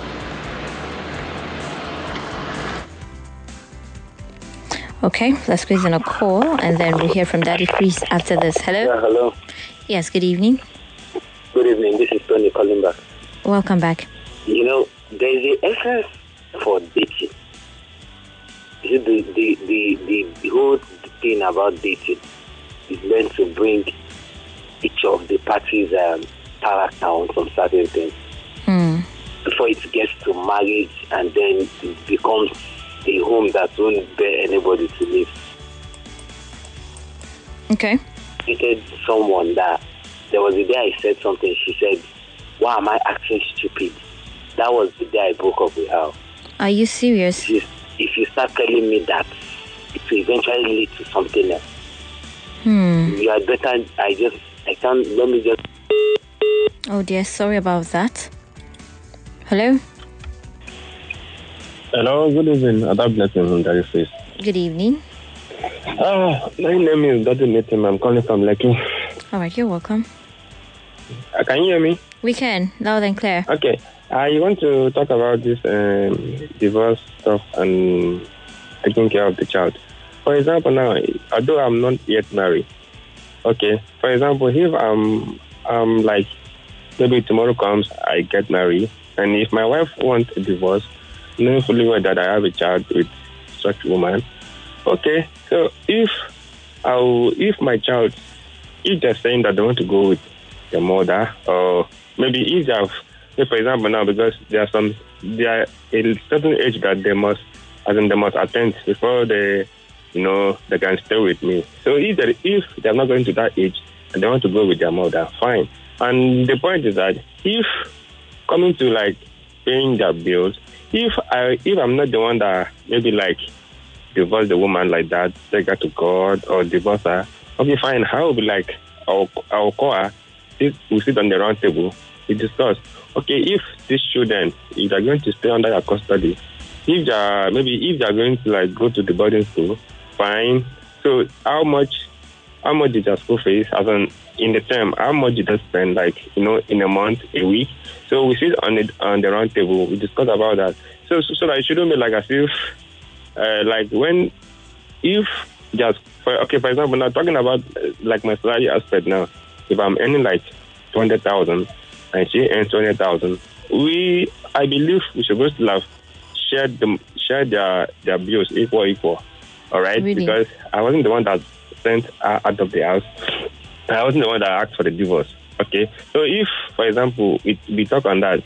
Okay. Let's squeeze in a call, and then we'll hear from Daddy Freeze after this. Hello. Yeah, hello. Yes. Good evening. Good evening. This is Tony calling back. Welcome back. You know, there is a essence for dating. The, the, the, the, the whole thing about dating is meant to bring each of the parties' um, character on some certain things. Mm. Before it gets to marriage, and then it becomes a home that won't bear anybody to live. Okay. I dated someone that there was a day I said something. She said, "Why am I acting stupid?" That was the day I broke up with her. Are you serious? If you, if you start telling me that, it will eventually lead to something else. Hmm. You are better. I just, I can't, let me just. Oh dear, sorry about that. Hello? Hello, good evening. Adab Blessing from Daddy Freeze. Good evening. Ah, my name is Daddy Metim. I'm calling from Lekki. All right, you're welcome. Uh, can you hear me? We can, loud and clear. Okay. I want to talk about this um, divorce stuff and taking care of the child. For example, now, although I'm not yet married, okay, for example, if I'm, I'm like, maybe tomorrow comes, I get married, and if my wife wants a divorce, knowing fully well that I have a child with such a woman, okay, so if I'll, if my child, if they're saying that they want to go with the mother, or maybe if they have, say for example now, because there are some, there are a certain age that they must, as in they must attend before they, you know, they can stay with me. So if they, if they're not going to that age and they want to go with their mother, fine. And the point is that if coming to like paying their bills, if I if I'm not the one that maybe like divorce the woman like that, take her to God or divorce her, okay, fine. I will be like, I'll, I'll call her. We sit on the round table. We discuss. Okay, if these children, if they're going to stay under your custody, if they're maybe if they're going to like go to the boarding school, fine. So how much, how much is their school fees? As in, in the term, how much did they spend? Like you know, in a month, a week. So we sit on it on the round table. We discuss about that. So so, so that it shouldn't be like as if, uh, like when, if just for, okay, for example, now talking about uh, like my salary aspect now. If I'm earning like two hundred thousand and she earns two hundred thousand, we, I believe we should both have shared them, share their, their bills equal, equal. All right? Really? Because I wasn't the one that sent her out of the house. I wasn't the one that asked for the divorce. Okay? So if, for example, it, we talk on that,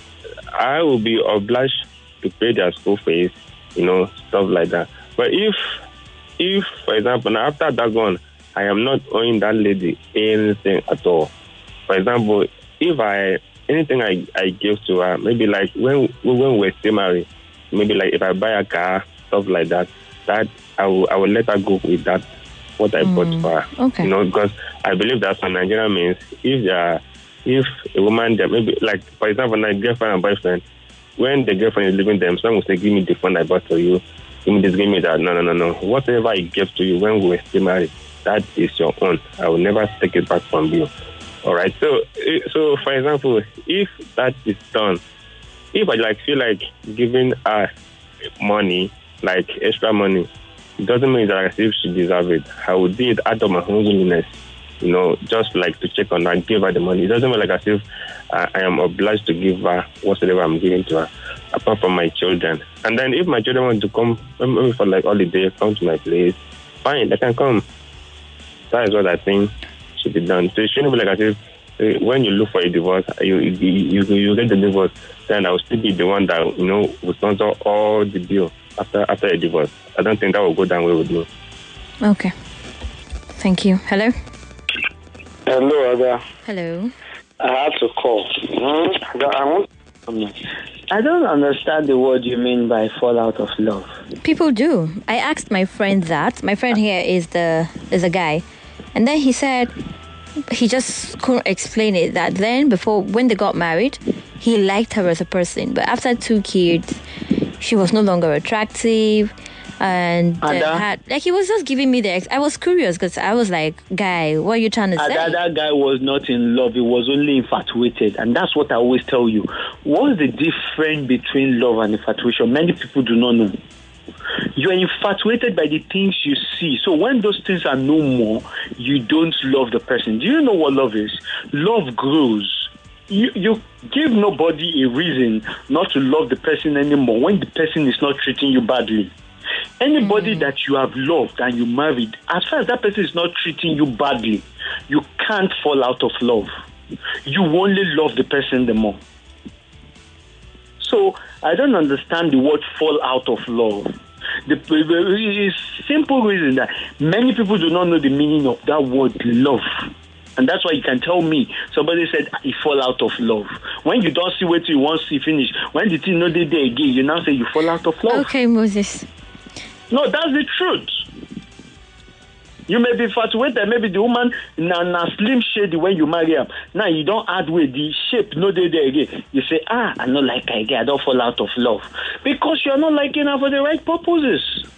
I will be obliged to pay their school fees, you know, stuff like that. But if, if, for example, now after that one, I am not owing that lady anything at all. For example, if I anything I, I give to her, maybe like when when we're still married, maybe like if I buy a car, stuff like that, that I will I will let her go with that what I mm. bought for her. Okay. You know, because I believe that's what Nigerian means. If they are, if a woman that maybe like for example, my girlfriend and boyfriend, when the girlfriend is leaving them, someone will say, "Give me the phone I bought for you. Give me this, give me that." No, no, no, no. Whatever I gave to you when we were still married, that is your own. I will never take it back from you. All right. So, so for example, if that is done, if I like feel like giving her money, like extra money, it doesn't mean that as if she deserves it. I would do it out of my own willingness, you know, just like to check on her, give her the money. It doesn't mean like as if I, I am obliged to give her whatever I'm giving to her, apart from my children. And then if my children want to come, maybe for like holiday, come to my place, fine, they can come. That is what I think should be done. So it shouldn't be like as if uh, when you look for a divorce, you, you you you get the divorce, then I will still be the one that, you know, will sponsor all the bill after after a divorce. I don't think that will go down well with me. Okay. Thank you. Hello? Hello, Ada. Hello. I had to call. Mm, I want. I don't understand the word you mean by fall out of love. People do. I asked my friend that. My friend here is the is a guy, and then he said he just couldn't explain it. That then before when they got married, he liked her as a person, but after two kids, she was no longer attractive. And uh, had, like he was just giving me the ex- I was curious because I was like, guy, what are you trying to say? That, that guy was not in love, he was only infatuated. And that's what I always tell you. What's the difference between love and infatuation? Many people do not know. You are infatuated by the things you see. So when those things are no more, you don't love the person. Do you know what love is? Love grows. You, you give nobody a reason not to love the person anymore when the person is not treating you badly. Anybody mm. that you have loved and you married, as far as that person is not treating you badly, you can't fall out of love. You only love the person the more. So I don't understand the word fall out of love. The, the simple reason that many people do not know the meaning of that word love. And that's why you can tell me, somebody said, you fall out of love. When you don't see what you want to see finish, when the thing not there again, you now say you fall out of love. Okay, Moses. No, that's the truth. You may be infatuated, maybe the woman na na slim shady when you marry her. Now you don't add with the shape, no day there again. You say, ah, I don't like her again, I don't fall out of love. Because you're not liking her for the right purposes.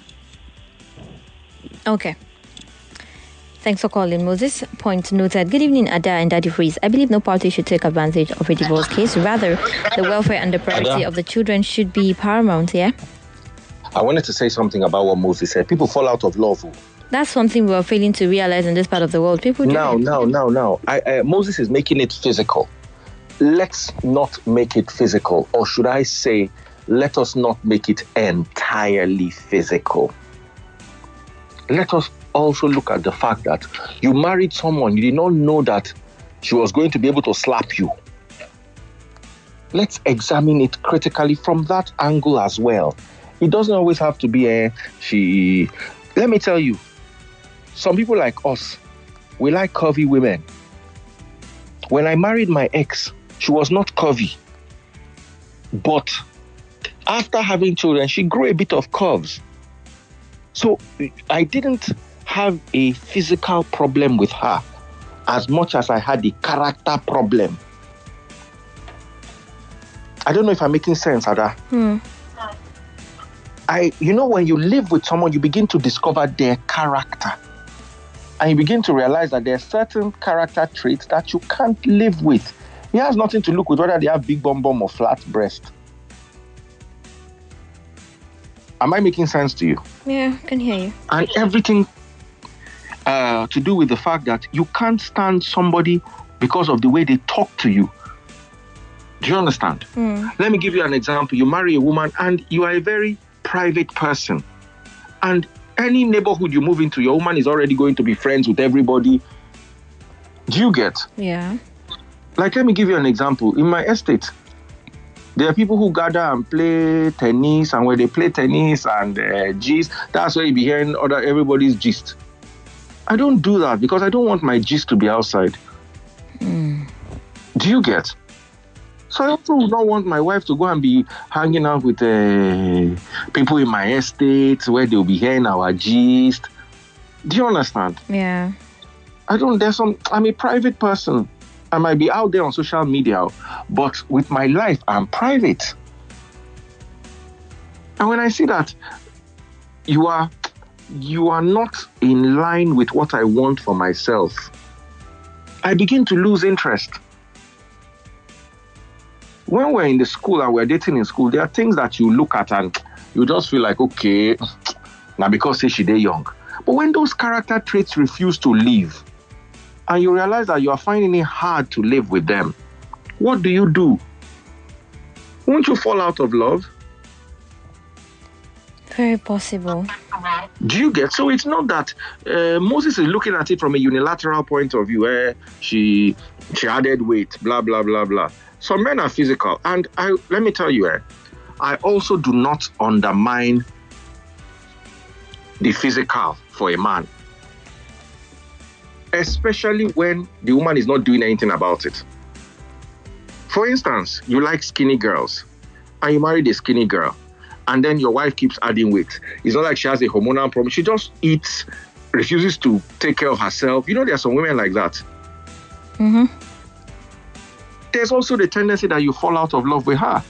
Okay. Thanks for calling, Moses. Point noted. Good evening, Ada and Daddy Freeze. I believe no party should take advantage of a divorce case. Rather, the welfare and the privacy Ada. of the children should be paramount, yeah? I wanted to say something about what Moses said. People fall out of love. That's something we're failing to realize in this part of the world. People do Now, it. now, now, now. I, uh, Moses is making it physical. Let's not make it physical. Or should I say, let us not make it entirely physical. Let us also look at the fact that you married someone, you did not know that she was going to be able to slap you. Let's examine it critically from that angle as well. It doesn't always have to be a she. Let me tell you, some people like us, we like curvy women. When I married my ex, she was not curvy. But after having children, she grew a bit of curves. So I didn't have a physical problem with her as much as I had a character problem. I don't know if I'm making sense, Ada. Hmm. I, you know, when you live with someone, you begin to discover their character. And you begin to realize that there are certain character traits that you can't live with. It has nothing to look with whether they have big bum bum or flat breast. Am I making sense to you? Yeah, I can hear you. And everything uh, to do with the fact that you can't stand somebody because of the way they talk to you. Do you understand? Mm. Let me give you an example. You marry a woman and you are a very private person. And any neighborhood you move into, your woman is already going to be friends with everybody. Do you get? Yeah. Like, let me give you an example. In my estate, there are people who gather and play tennis, and when they play tennis and uh, gist, that's where you be hearing other everybody's gist. I don't do that because I don't want my gist to be outside. Mm. Do you get? So I also would not want my wife to go and be hanging out with uh, people in my estate where they'll be hearing our gist. Do you understand? Yeah. I don't, there's some, I'm a private person. I might be out there on social media, but with my life, I'm private. And when I see that you are, you are not in line with what I want for myself, I begin to lose interest. When we're in the school and we're dating in school, there are things that you look at and you just feel like, okay, now because say she dey young. But when those character traits refuse to leave, and you realize that you are finding it hard to live with them, what do you do? Won't you fall out of love? Very possible. Do you get? So it's not that uh, Moses is looking at it from a unilateral point of view where she she added weight, blah, blah, blah, blah. Some men are physical. And I let me tell you, eh, I also do not undermine the physical for a man. Especially when the woman is not doing anything about it. For instance, you like skinny girls and you married a skinny girl and then your wife keeps adding weight. It's not like she has a hormonal problem. She just eats, refuses to take care of herself. You know, there are some women like that. Mm-hmm. There's also the tendency that you fall out of love with her.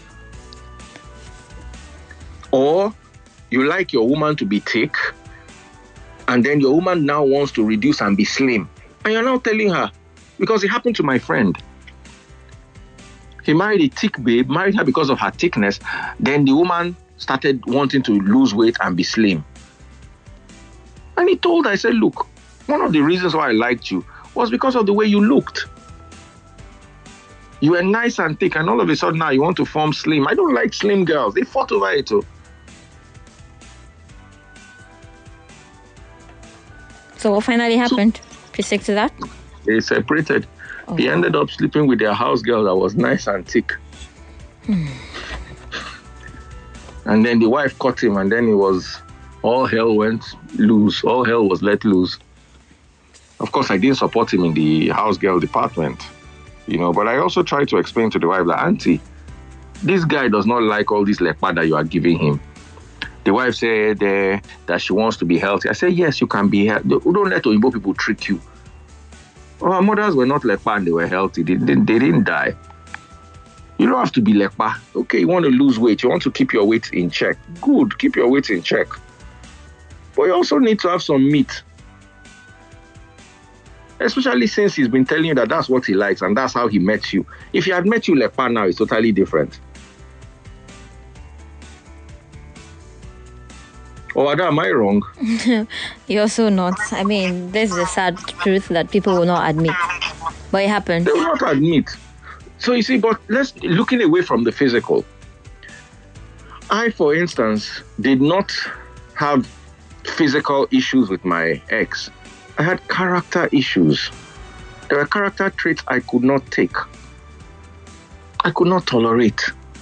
Or you like your woman to be thick, and then your woman now wants to reduce and be slim. And you're now telling her, because it happened to my friend. He married a thick babe, married her because of her thickness. Then the woman started wanting to lose weight and be slim. And he told her, I said, look, one of the reasons why I liked you was because of the way you looked. You were nice and thick, and all of a sudden now you want to form slim. I don't like slim girls. They fought over it too. So what finally happened? She stick to that? They separated. Oh. He ended up sleeping with their house girl that was nice and thick. Hmm. And then the wife caught him, and then it was, all hell went loose. All hell was let loose. Of course, I didn't support him in the house girl department, you know, but I also tried to explain to the wife that, Auntie, this guy does not like all this lepa that you are giving him. The wife said uh, that she wants to be healthy. I said, yes, you can be healthy. Don't let Oyinbo people trick you. Our mothers were not lepa and they were healthy. They, they, they didn't die. You don't have to be lepa. Okay, you want to lose weight. You want to keep your weight in check. Good, keep your weight in check. But you also need to have some meat. Especially since he's been telling you that that's what he likes and that's how he met you. If he had met you lepa now, it's totally different. Oh, Ada, am I wrong? You're also not. I mean, this is a sad truth that people will not admit. But it happened. They will not admit. So you see, but let's, looking away from the physical. I, for instance, did not have physical issues with my ex. I had character issues. There were character traits I could not take. I could not tolerate.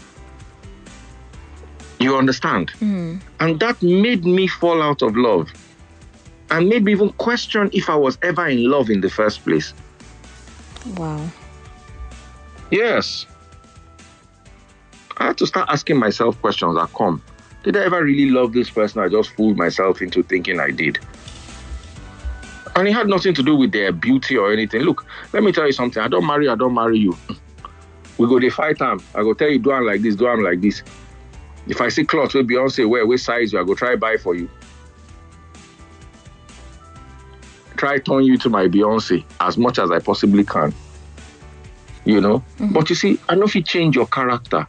You understand? Mm. And that made me fall out of love. And made me even question if I was ever in love in the first place. Wow. Yes. I had to start asking myself questions that come. Did I ever really love this person? I just fooled myself into thinking I did. And it had nothing to do with their beauty or anything. Look, let me tell you something. I don't marry, I don't marry you. We go, they fight time. I go tell you, do I'm like this, do I'm like this. If I see clothes where Beyonce wear, which size you, I go try buy for you. Try turn you to my Beyonce as much as I possibly can. You know? Mm-hmm. But you see, I know if you change your character.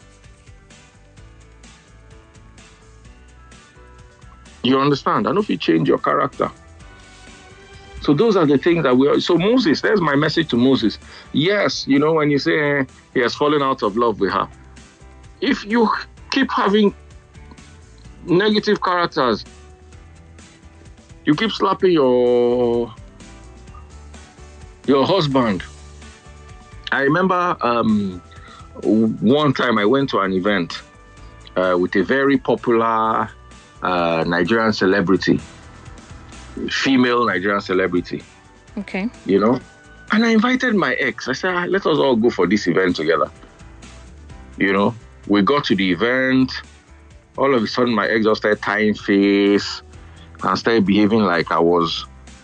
You understand? I know if you change your character. So those are the things that we are. So Moses, there's my message to Moses. Yes, you know, when you say eh, he has fallen out of love with her. If you keep having negative characters, you keep slapping your your husband. I remember um, one time I went to an event uh, with a very popular uh, Nigerian celebrity, female Nigerian celebrity. Okay. You know? And I invited my ex. I said, ah, let us all go for this event together. You know? We got to the event. All of a sudden, my ex just started tying face and started behaving like I was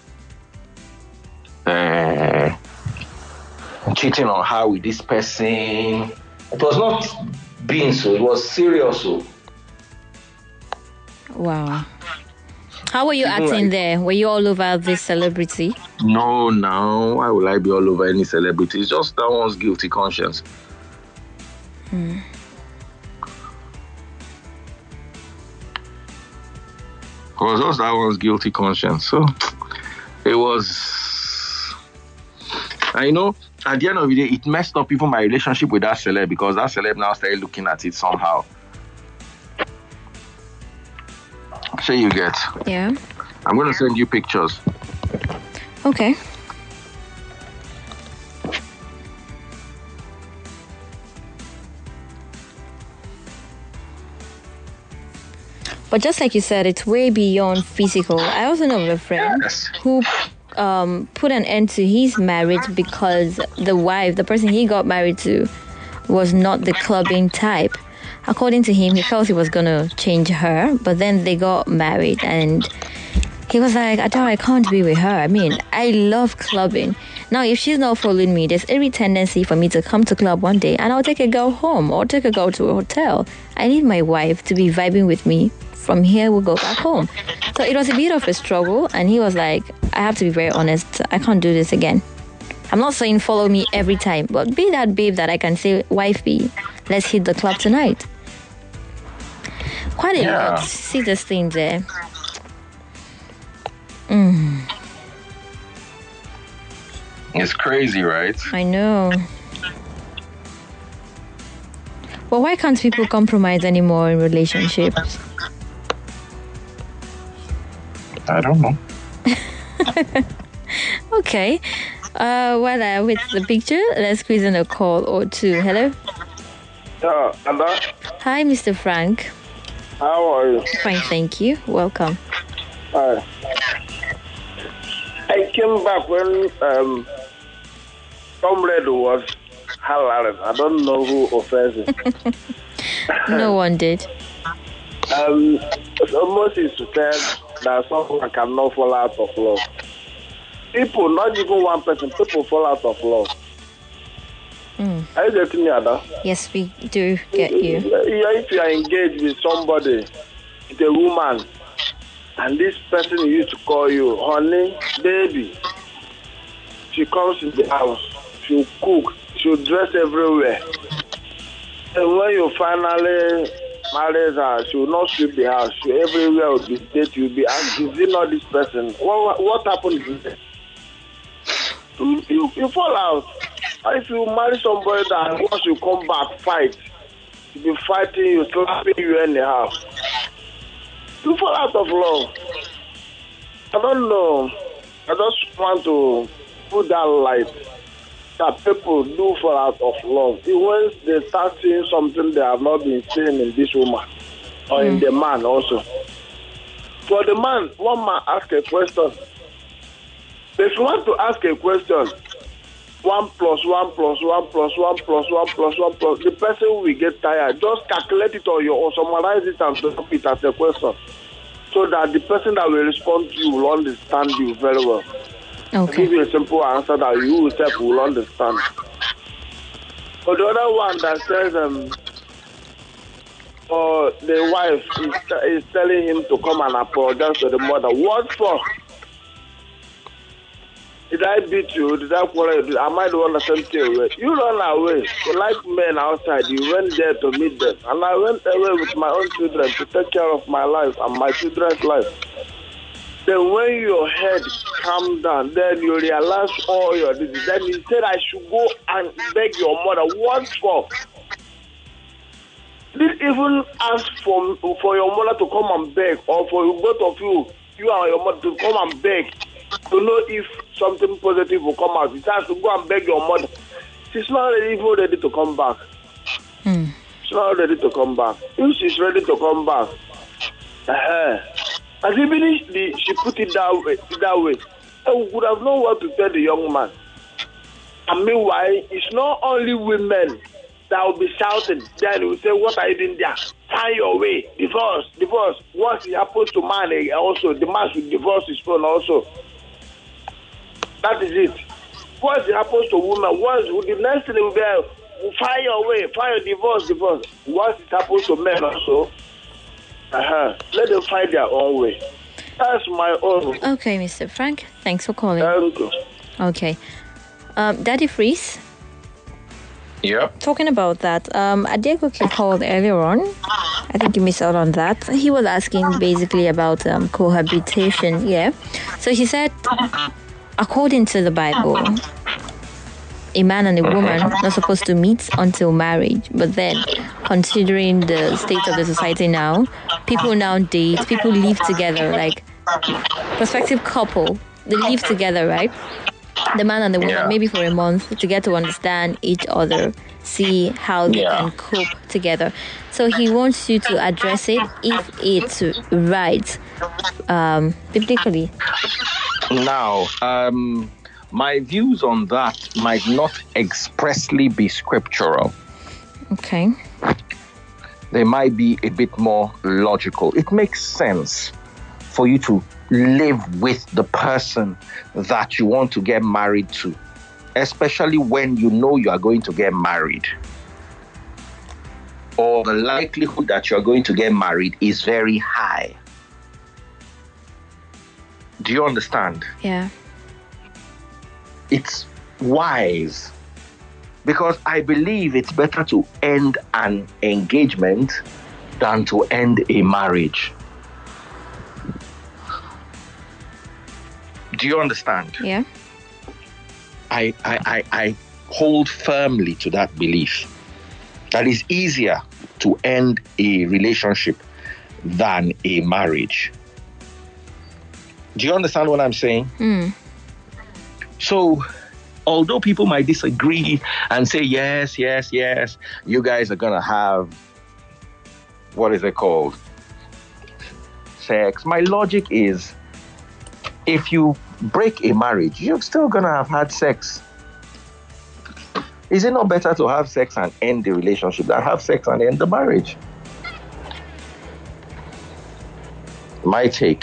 uh, cheating on her with this person. It was not being so. It was serious. So. Wow. How were you Even acting like, there? Were you all over this celebrity? No, no. Why would I be all over any celebrity? It's just that one's guilty conscience. Hmm. It was just that one's guilty conscience. So it was, I know, at the end of the day, it messed up even my relationship with that celeb because that celeb now started looking at it somehow. So you get. Yeah. I'm going to send you pictures. Okay. But just like you said, it's way beyond physical. I also know of a friend yes. who um, put an end to his marriage because the wife, the person he got married to, was not the clubbing type. According to him, he felt he was going to change her, but then they got married and he was like, I don't, I can't be with her. I mean, I love clubbing. Now, if she's not following me, there's every tendency for me to come to club one day and I'll take a girl home or take a girl to a hotel. I need my wife to be vibing with me. From here, we'll go back home. So it was a bit of a struggle. And he was like, I have to be very honest. I can't do this again. I'm not saying follow me every time, but be that babe that I can say, wifey, let's hit the club tonight. Quite a yeah. lot. See this thing there. Mm. It's crazy, right? I know. But why can't people compromise anymore in relationships? I don't know. Okay. Uh, while I'm with the picture, let's squeeze in a call or two. Hello? Uh, hello? Hi, Mister Frank. How are you? Fine, thank you. Welcome. Hi. I came back when um, Comrade was hilarious. I don't know who offended. No one did. Um, so Moses said that someone cannot fall out of love. People, not even one person, people fall out of love. Mm. Are you getting me, Ada? Yes, we do get you. If you are engaged with somebody, with a woman, and this person used to call you, honey, baby, she comes in the house, she'll cook, she'll dress everywhere. And when you finally marry her, she will not sweep the house. She everywhere will be date. You'll be asking, is it not this person? What, what happened to this? You, you, you fall out. If you marry somebody that once you come back, fight, you'll be fighting you, slapping you in the house. You fall out of love. I don't know. I just want to put that light that people do fall out of love. When they start seeing something they have not been seeing in this woman or mm. in the man also. For the man, one man ask a question. If you want to ask a question, one plus one plus one plus one plus one plus one plus the person will get tired. Just calculate it on your or summarize it and drop it as a question, so that the person that will respond to you will understand you very well. Okay. I'll give you a simple answer that you yourself will understand. But the other one that says um or the wife is, is telling him to come and apologize to the mother. What for? Did I beat you? Did I quarrel you? Am I the one that sent you away? You run away. You like men outside. You went there to meet them. And I went away with my own children to take care of my life and my children's life. Then when your head calmed down, then you realize all your disease. Then you said I should go and beg your mother. What for? Did even ask for, for your mother to come and beg, or for both of you, you and your mother to come and beg to know if something positive will come out. It has to go and beg your mother. She's not ready, even ready to come back. Mm. She's not ready to come back. If she's ready to come back, uh-huh. As even if the, she put it that way, that way, I would have known what to tell the young man. And meanwhile, it's not only women that will be shouting. Then will say, "What are you doing there? Find your way. Divorce, divorce." Once it happens to man, also the man should divorce his phone also. That is it. Once it happens to women, once the next thing will be, find your way, find your divorce, divorce. Once it happens to men also, uh-huh, let them find their own way. That's my own. Okay, Mister Frank, thanks for calling. Thank you. Okay. Um, Daddy Freeze? Yeah. Talking about that, um, Adegoke called earlier on. I think you missed out on that. He was asking basically about um, cohabitation. Yeah. So he said, according to the Bible, a man and a woman are not supposed to meet until marriage. But then, considering the state of the society now, people now date, people live together, like prospective couple, they live together, right? The man and the woman, Yeah. maybe for a month, to get to understand each other, see how they Yeah. can cope together. So he wants you to address it if it's right, um, biblically. Now, um, my views on that might not expressly be scriptural. Okay. They might be a bit more logical. It makes sense for you to live with the person that you want to get married to, especially when you know you are going to get married, or the likelihood that you are going to get married is very high. Do you understand? Yeah. It's wise, because I believe it's better to end an engagement than to end a marriage. Do you understand? Yeah. I, I, I, I hold firmly to that belief. That it's easier to end a relationship than a marriage. Do you understand what I'm saying? Mm. So, although people might disagree and say, yes, yes, yes, you guys are going to have, what is it called? Sex. My logic is, if you break a marriage, you're still going to have had sex. Is it not better to have sex and end the relationship than have sex and end the marriage? My take.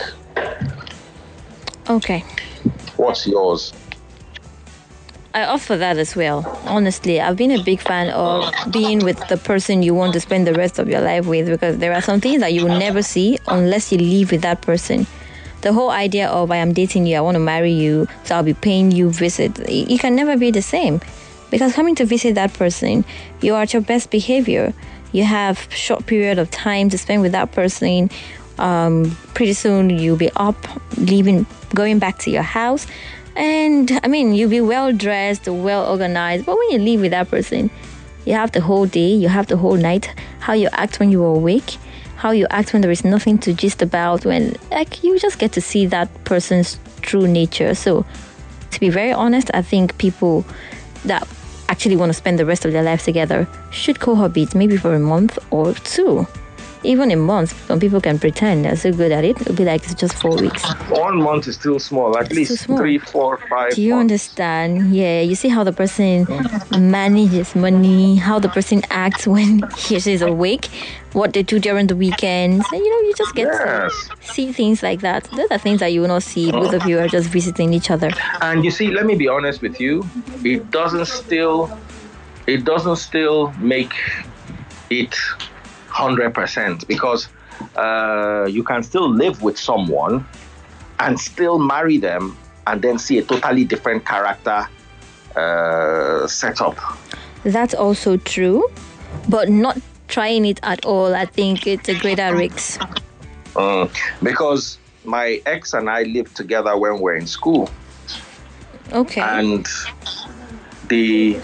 Okay. What's yours? I offer that as well. Honestly, I've been a big fan of being with the person you want to spend the rest of your life with, because there are some things that you will never see unless you live with that person. The whole idea of I am dating you, I want to marry you, so I'll be paying you visit. You can never be the same, because coming to visit that person, you are at your best behavior. You have short period of time to spend with that person. Um, pretty soon you'll be up, leaving, going back to your house. And I mean, you'll be well dressed, well organized. But when you live with that person, you have the whole day, you have the whole night. How you act when you are awake, how you act when there is nothing to gist about. When like you just get to see that person's true nature. So, to be very honest, I think people that actually want to spend the rest of their lives together should cohabit, maybe for a month or two. even a month, some people can pretend they're so good at it. It'll be like it's just four weeks. One month is still small. At It's least too small. three, four, five. Do you months. understand? Yeah, you see how the person manages money, how the person acts when he or she is awake, what they do during the weekends. And, you know, you just get Yes. to see things like that. Those are things that you will not see. Both of you are just visiting each other. And you see, let me be honest with you. It doesn't still, it doesn't still make it hundred percent because uh, you can still live with someone and still marry them and then see a totally different character uh, setup. That's also true, but not trying it at all. I think it's a greater risk. Mm, because my ex and I lived together when we were in school. Okay. And the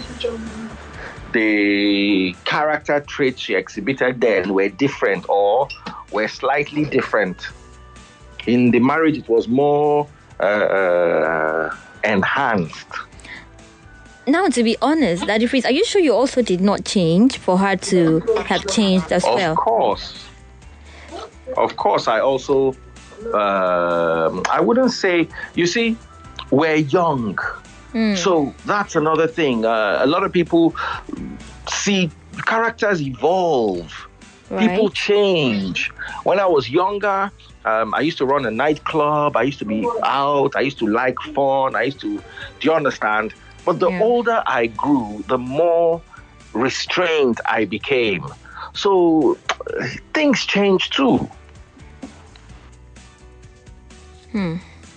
the character traits she exhibited then were different or were slightly different. In the marriage, it was more uh, uh, enhanced. Now, to be honest, Daddy Freeze, are you sure you also did not change for her to have changed as Of well? course. Of course, I also, um I wouldn't say, you see, we're young. Mm. So that's another thing. Uh, a lot of people see characters evolve. Right. People change. When I was younger, um, I used to run a nightclub. I used to be out. I used to like fun. I used to, do you understand? But the Yeah. older I grew, the more restrained I became. So uh, things change too. Hmm.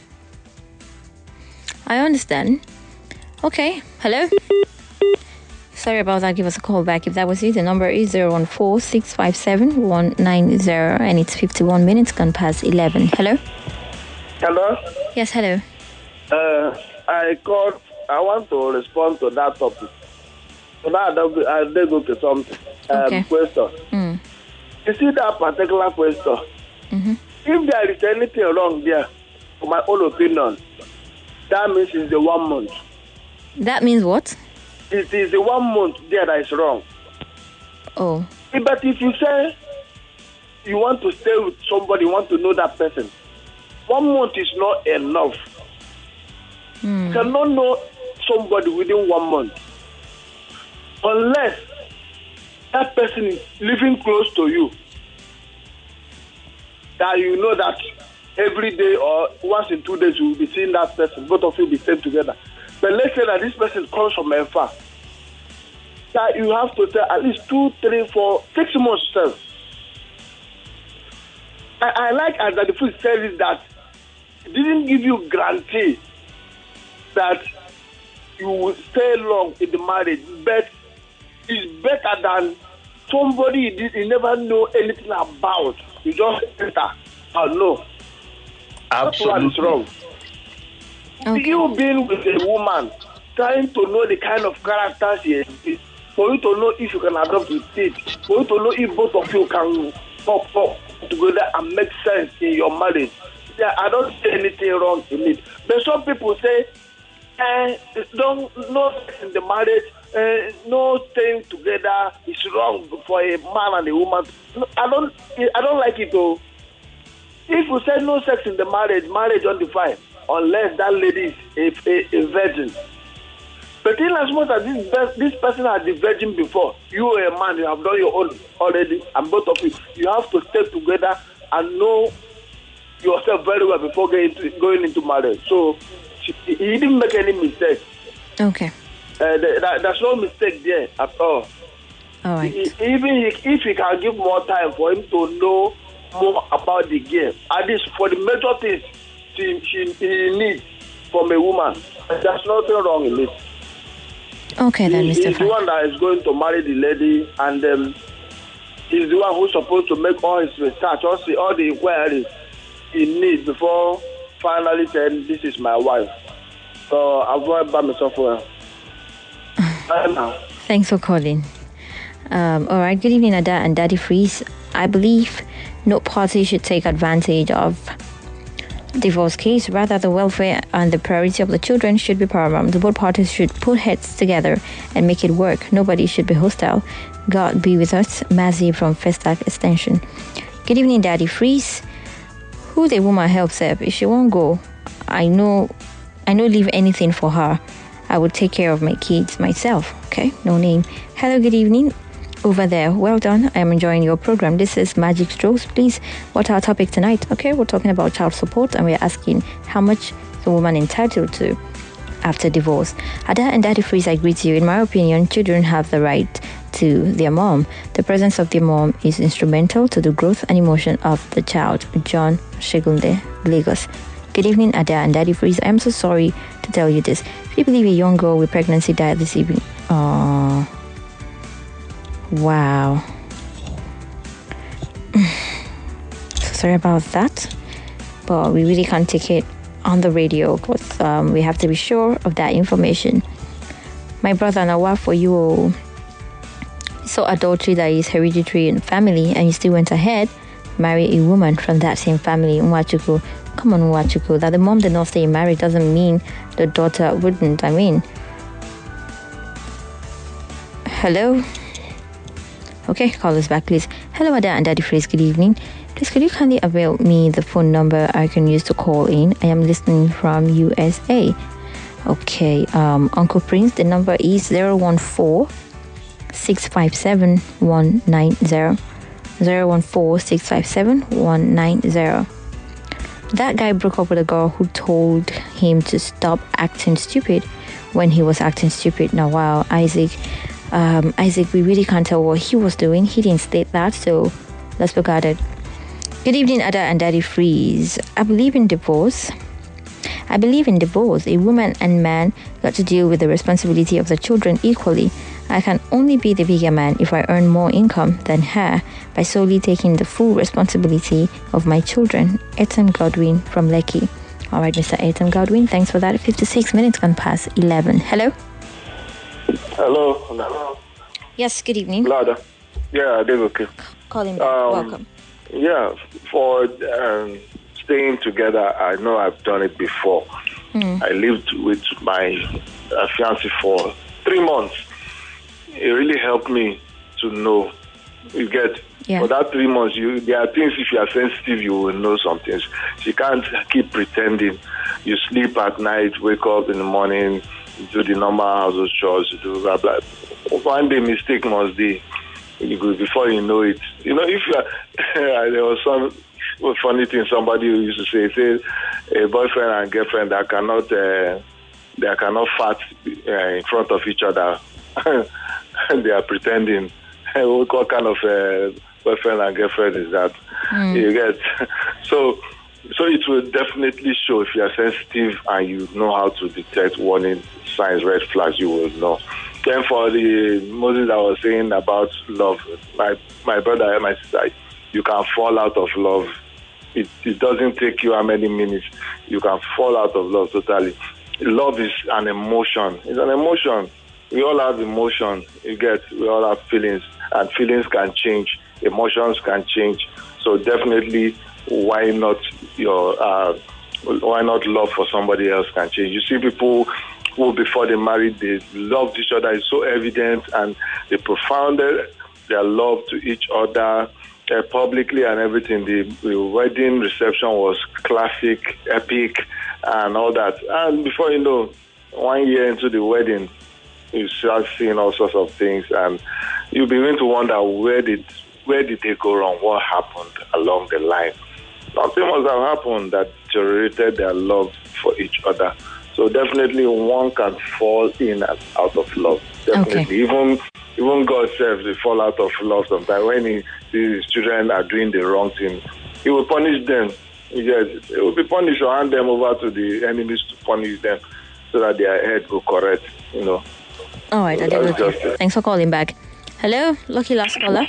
I understand. Okay. Hello? Sorry about that. Give us a call back if that was you. The number is zero one four, six five seven, one nine zero and it's fifty-one minutes gone past eleven. Hello? Hello? Yes, hello. Uh, I called, I want to respond to that topic. So now I did go to something. Um, Okay. Question. Mm. You see that particular question? Mm-hmm. If there is anything wrong there, for my own opinion, that means it's the one month. That means what? It is the one month there that is wrong. Oh. But if you say you want to stay with somebody, you want to know that person, one month is not enough. Hmm. You cannot know somebody within one month. Unless that person is living close to you. That you know that every day or once in two days you will be seeing that person. Both of you will be staying together. But let's say that this person comes from afar. That you have to tell at least two, three, four, six months self. I, I like as the food said is that it didn't give you guarantee that you will stay long in the marriage, but it's better than somebody you, did, you never know anything about. You just enter and know. That's what is Absolutely. wrong. Okay. You being with a woman, trying to know the kind of character she is, for you to know if you can adopt with it, for you to know if both of you can pop up together and make sense in your marriage. Yeah, I don't see anything wrong in it. But some people say, eh, don't no sex in the marriage, eh, no staying together is wrong for a man and a woman. No, I don't, I don't like it though. If you say no sex in the marriage, marriage undefined, unless that lady is a, a, a virgin. But in as much as this, be- this person has been virgin before, you are a man, you have done your own already, and both of you, you have to stay together and know yourself very well before going into, going into marriage. So she, he didn't make any mistake. Okay. Uh, there, there- there's no mistake there at all. All right. He- even he, if he can give more time for him to know more about the game, at least for the major things she, she, he needs from a woman, there's nothing wrong in it. Okay then, He- Mister He's the Frank. one that is going to marry the lady, and um, he's the one who's supposed to make all his research, all the, all the inquiries he needs before finally saying, this is my wife. So I'm going by myself well. Bye now. Thanks for calling. Um, all right. Good evening, Ada and Daddy Freeze. I believe no party should take advantage of divorce case. Rather, the welfare and the priority of the children should be paramount. Both parties should put heads together and make it work. Nobody should be hostile. God be with us. Mazzy from Festac Extension. Good evening, Daddy Freeze. Who the woman helps her? If she won't go, I know, I know leave anything for her. I would take care of my kids myself. Okay, no name. Hello, good evening. Over there. Well done. I am enjoying your program. This is Magic Strokes. Please, what's our topic tonight? Okay, we're talking about child support and we're asking how much the woman entitled to after divorce. Ada and Daddy Freeze, I agree to you. In my opinion, children have the right to their mom. The presence of their mom is instrumental to the growth and emotion of the child. John Shegunde, Lagos. Good evening, Ada and Daddy Freeze. I am so sorry to tell you this. If you believe a young girl with pregnancy died this evening. Aww. Wow. So sorry about that, but we really can't take it on the radio because um, we have to be sure of that information. My brother, Nawa, for you, saw adultery that is hereditary in family, and you still went ahead marry a woman from that same family. Nwachuku, come on, Nwachuku, that the mom did not stay married doesn't mean the daughter wouldn't. I mean, hello. Okay, call us back, please. Hello, Ada and Daddy Freeze. Good evening. Please, could you kindly avail me the phone number I can use to call in? I am listening from U S A. Okay, um, Uncle Prince, the number is zero one four, six five seven, one nine zero. zero one four, six five seven, one nine zero. That guy broke up with a girl who told him to stop acting stupid when he was acting stupid. Now, wow, Isaac... Um, Isaac, we really can't tell what he was doing. He didn't state that, so let's look at it. Good evening, Ada and Daddy Freeze. I believe in divorce. I believe in divorce. A woman and man got to deal with the responsibility of the children equally. I can only be the bigger man if I earn more income than her by solely taking the full responsibility of my children. Etam Godwin from Lekki. All right, Mister Etam Godwin, thanks for that. fifty-six minutes gone past eleven. Hello? Hello. Hello. Yes, good evening. Lada. Yeah, they're okay. Call him back. Um, Welcome. Yeah, for um, staying together, I know I've done it before. Mm. I lived with my uh, fiancé for three months. It really helped me to know. You get, yeah. For that three months, you there are things, if you are sensitive, you will know some things. You can't keep pretending. You sleep at night, wake up in the morning, do the normal household chores, do blah, blah. One day mistake must be, you go, before you know it. You know, if you are, there was some funny thing somebody used to say, say a boyfriend and girlfriend that cannot, uh, they cannot fart uh, in front of each other. They are pretending. What kind of uh, boyfriend and girlfriend is that? Mm. You get so. So it will definitely show if you are sensitive and you know how to detect warning signs, red flags. You will know. Then for the Moses I was saying about love, my my brother and my sister, you can fall out of love. It it doesn't take you how many minutes. You can fall out of love totally. Love is an emotion. It's an emotion. We all have emotion. You get, we all have feelings, and feelings can change. Emotions can change. So definitely, why not your, uh, why not love for somebody else can change? You see people who before they married, they loved each other. It's so evident, and they profounded their love to each other uh, publicly and everything. The, the wedding reception was classic, epic, and all that. And before you know, one year into the wedding, you start seeing all sorts of things, and you begin to wonder where did where did they go wrong? What happened along the line? Nothing must have happened that deteriorated their love for each other. So definitely, one can fall in and out of love. Definitely, okay. even even God self, they fall out of love sometimes. When he sees his children are doing the wrong thing, he will punish them. Yes, it will be punished or hand them over to the enemies to punish them, so that their head will correct. You know. All right, I did okay. Thanks for calling back. Hello, lucky last caller.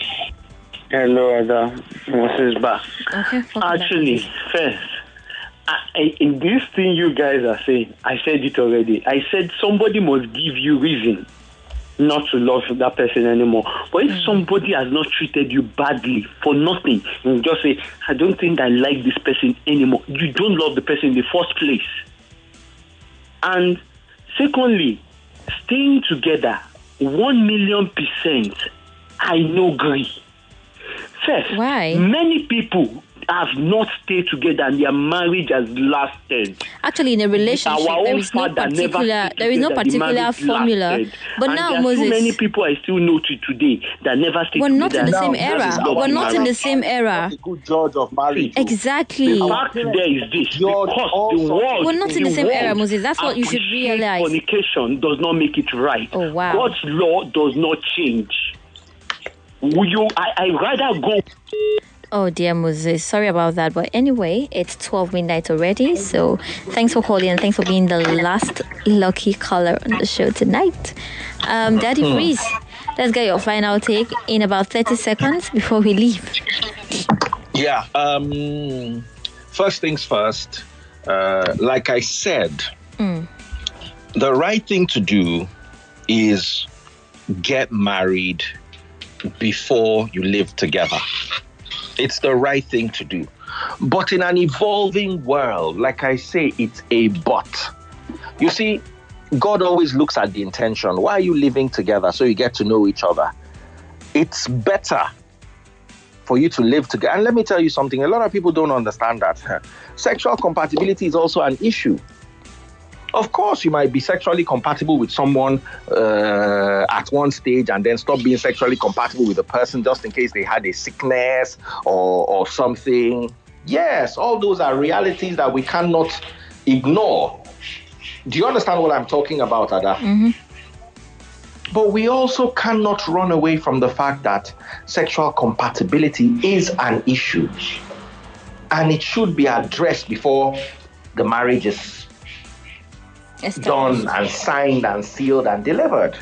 Hello, Ada. Moses back. Okay. Actually, back. first, I, in this thing you guys are saying, I said it already. I said somebody must give you reason not to love that person anymore. But if somebody has not treated you badly for nothing, you just say, I don't think I like this person anymore. You don't love the person in the first place. And secondly, staying together, one million percent, I no agree. First, why? Many people have not stayed together and their marriage has lasted. Actually, in a relationship, Our there own is no father never particular stayed there is no together, the particular marriage formula. lasted. But And now, there are Moses, so many people I still know to today that never stayed we're together. not in the same Now, era. this is We're not in the marriage. same era. A good judge of marriage. Exactly. The fact there is this, George because also- the world, We're not in the same world era, Moses. That's what you should appreciates realize. Fornication does not make it right. Oh, wow. God's law does not change. Will you? I I rather go. Oh dear Moses, sorry about that. But anyway, it's twelve midnight already. So thanks for calling and thanks for being the last lucky caller on the show tonight. Um, Daddy Hmm. Freeze, let's get your final take in about thirty seconds before we leave. Yeah. Um, first things first. Uh, like I said, Mm. the right thing to do is get married before you live together. It's the right thing to do. But in an evolving world, like I say, it's a but. You see, God always looks at the intention. Why are you living together? So you get to know each other. It's better for you to live together. And let me tell you something, a lot of people don't understand that. Sexual compatibility is also an issue. Of course, you might be sexually compatible with someone uh, at one stage and then stop being sexually compatible with the person just in case they had a sickness or, or something. Yes, all those are realities that we cannot ignore. Do you understand what I'm talking about, Ada? Mm-hmm. But we also cannot run away from the fact that sexual compatibility is an issue. And it should be addressed before the marriage is done and signed and sealed and delivered.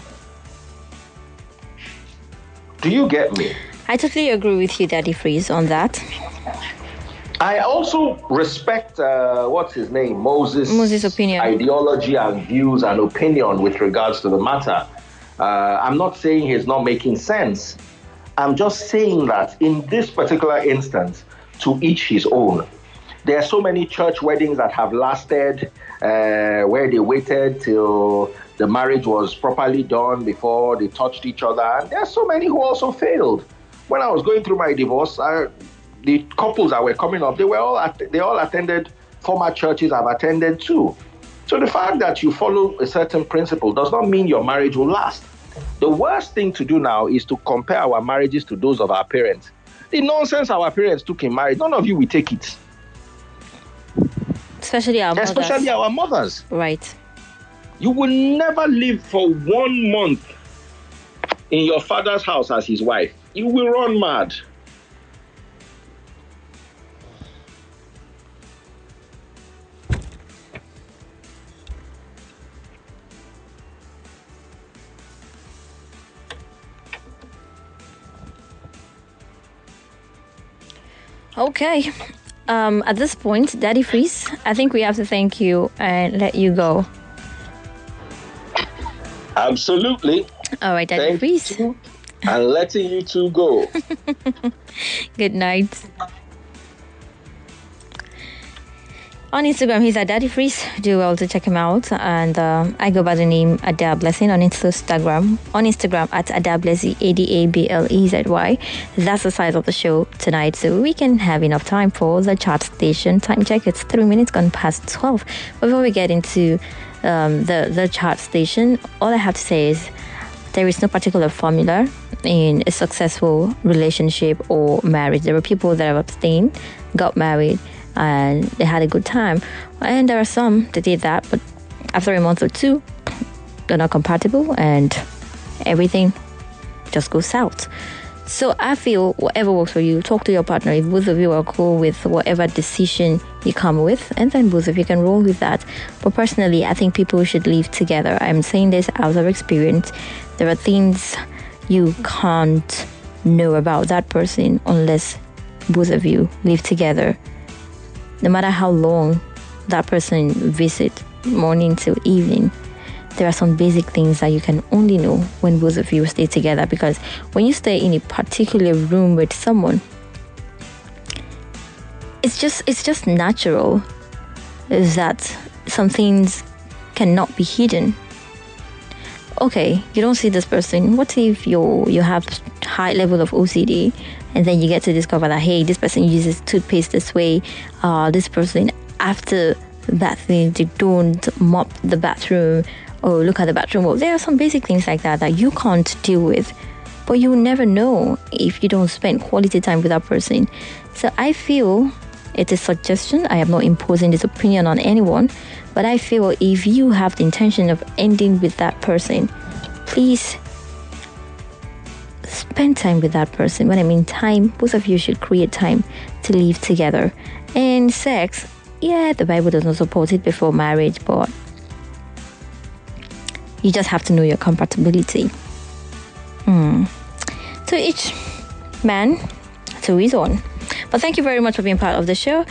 Do you get me? I totally agree with you, Daddy Freeze, on that. I also respect, uh, what's his name, Moses' Moses' opinion. ideology and views and opinion with regards to the matter. Uh, I'm not saying he's not making sense. I'm just saying that in this particular instance, to each his own. There are so many church weddings that have lasted, uh, where they waited till the marriage was properly done before they touched each other. And there are so many who also failed. When I was going through my divorce, I, the couples that were coming up, they were all at, they all attended former churches I've attended too. So the fact that you follow a certain principle does not mean your marriage will last. The worst thing to do now is to compare our marriages to those of our parents. The nonsense our parents took in marriage, none of you will take it. Especially our mothers. Especially our mothers. Right. You will never live for one month in your father's house as his wife. You will run mad. Okay. Um, at this point, Daddy Freeze, I think we have to thank you and let you go. Absolutely. All right, Daddy Thank Freeze. you, and letting you two go. Good night. On Instagram, he's at Daddy Freeze. Do well to check him out. And uh, I go by the name Ada Blessing on Instagram. On Instagram at Ada Blessy, A D A B L E Z Y. That's the size of the show tonight, so we can have enough time for the chart station. Time check, it's three minutes gone past twelve. Before we get into um, the, the chart station, all I have to say is there is no particular formula in a successful relationship or marriage. There were people that have abstained, got married, and they had a good time. And there are some that did that, but after a month or two, they're not compatible and everything just goes south. So I feel whatever works for you, talk to your partner. If both of you are cool with whatever decision you come with, and then both of you can roll with that. But personally, I think people should live together. I'm saying this out of experience. There are things you can't know about that person unless both of you live together. No matter how long that person visit, morning till evening, there are some basic things that you can only know when both of you stay together, because when you stay in a particular room with someone, it's just it's just natural that some things cannot be hidden. Okay, you don't see this person. What if you you have high level of O C D, and then you get to discover that, hey, this person uses toothpaste this way. Uh, this person, after bathing, they don't mop the bathroom or look at the bathroom. Well, there are some basic things like that that you can't deal with, but you will never know if you don't spend quality time with that person. So I feel it's a suggestion. I am not imposing this opinion on anyone, but I feel if you have the intention of ending with that person, please spend time with that person. When I mean time, both of you should create time to live together. And sex, yeah, the Bible does not support it before marriage, but you just have to know your compatibility. Hmm. To each man, to his own. But thank you very much for being part of the show.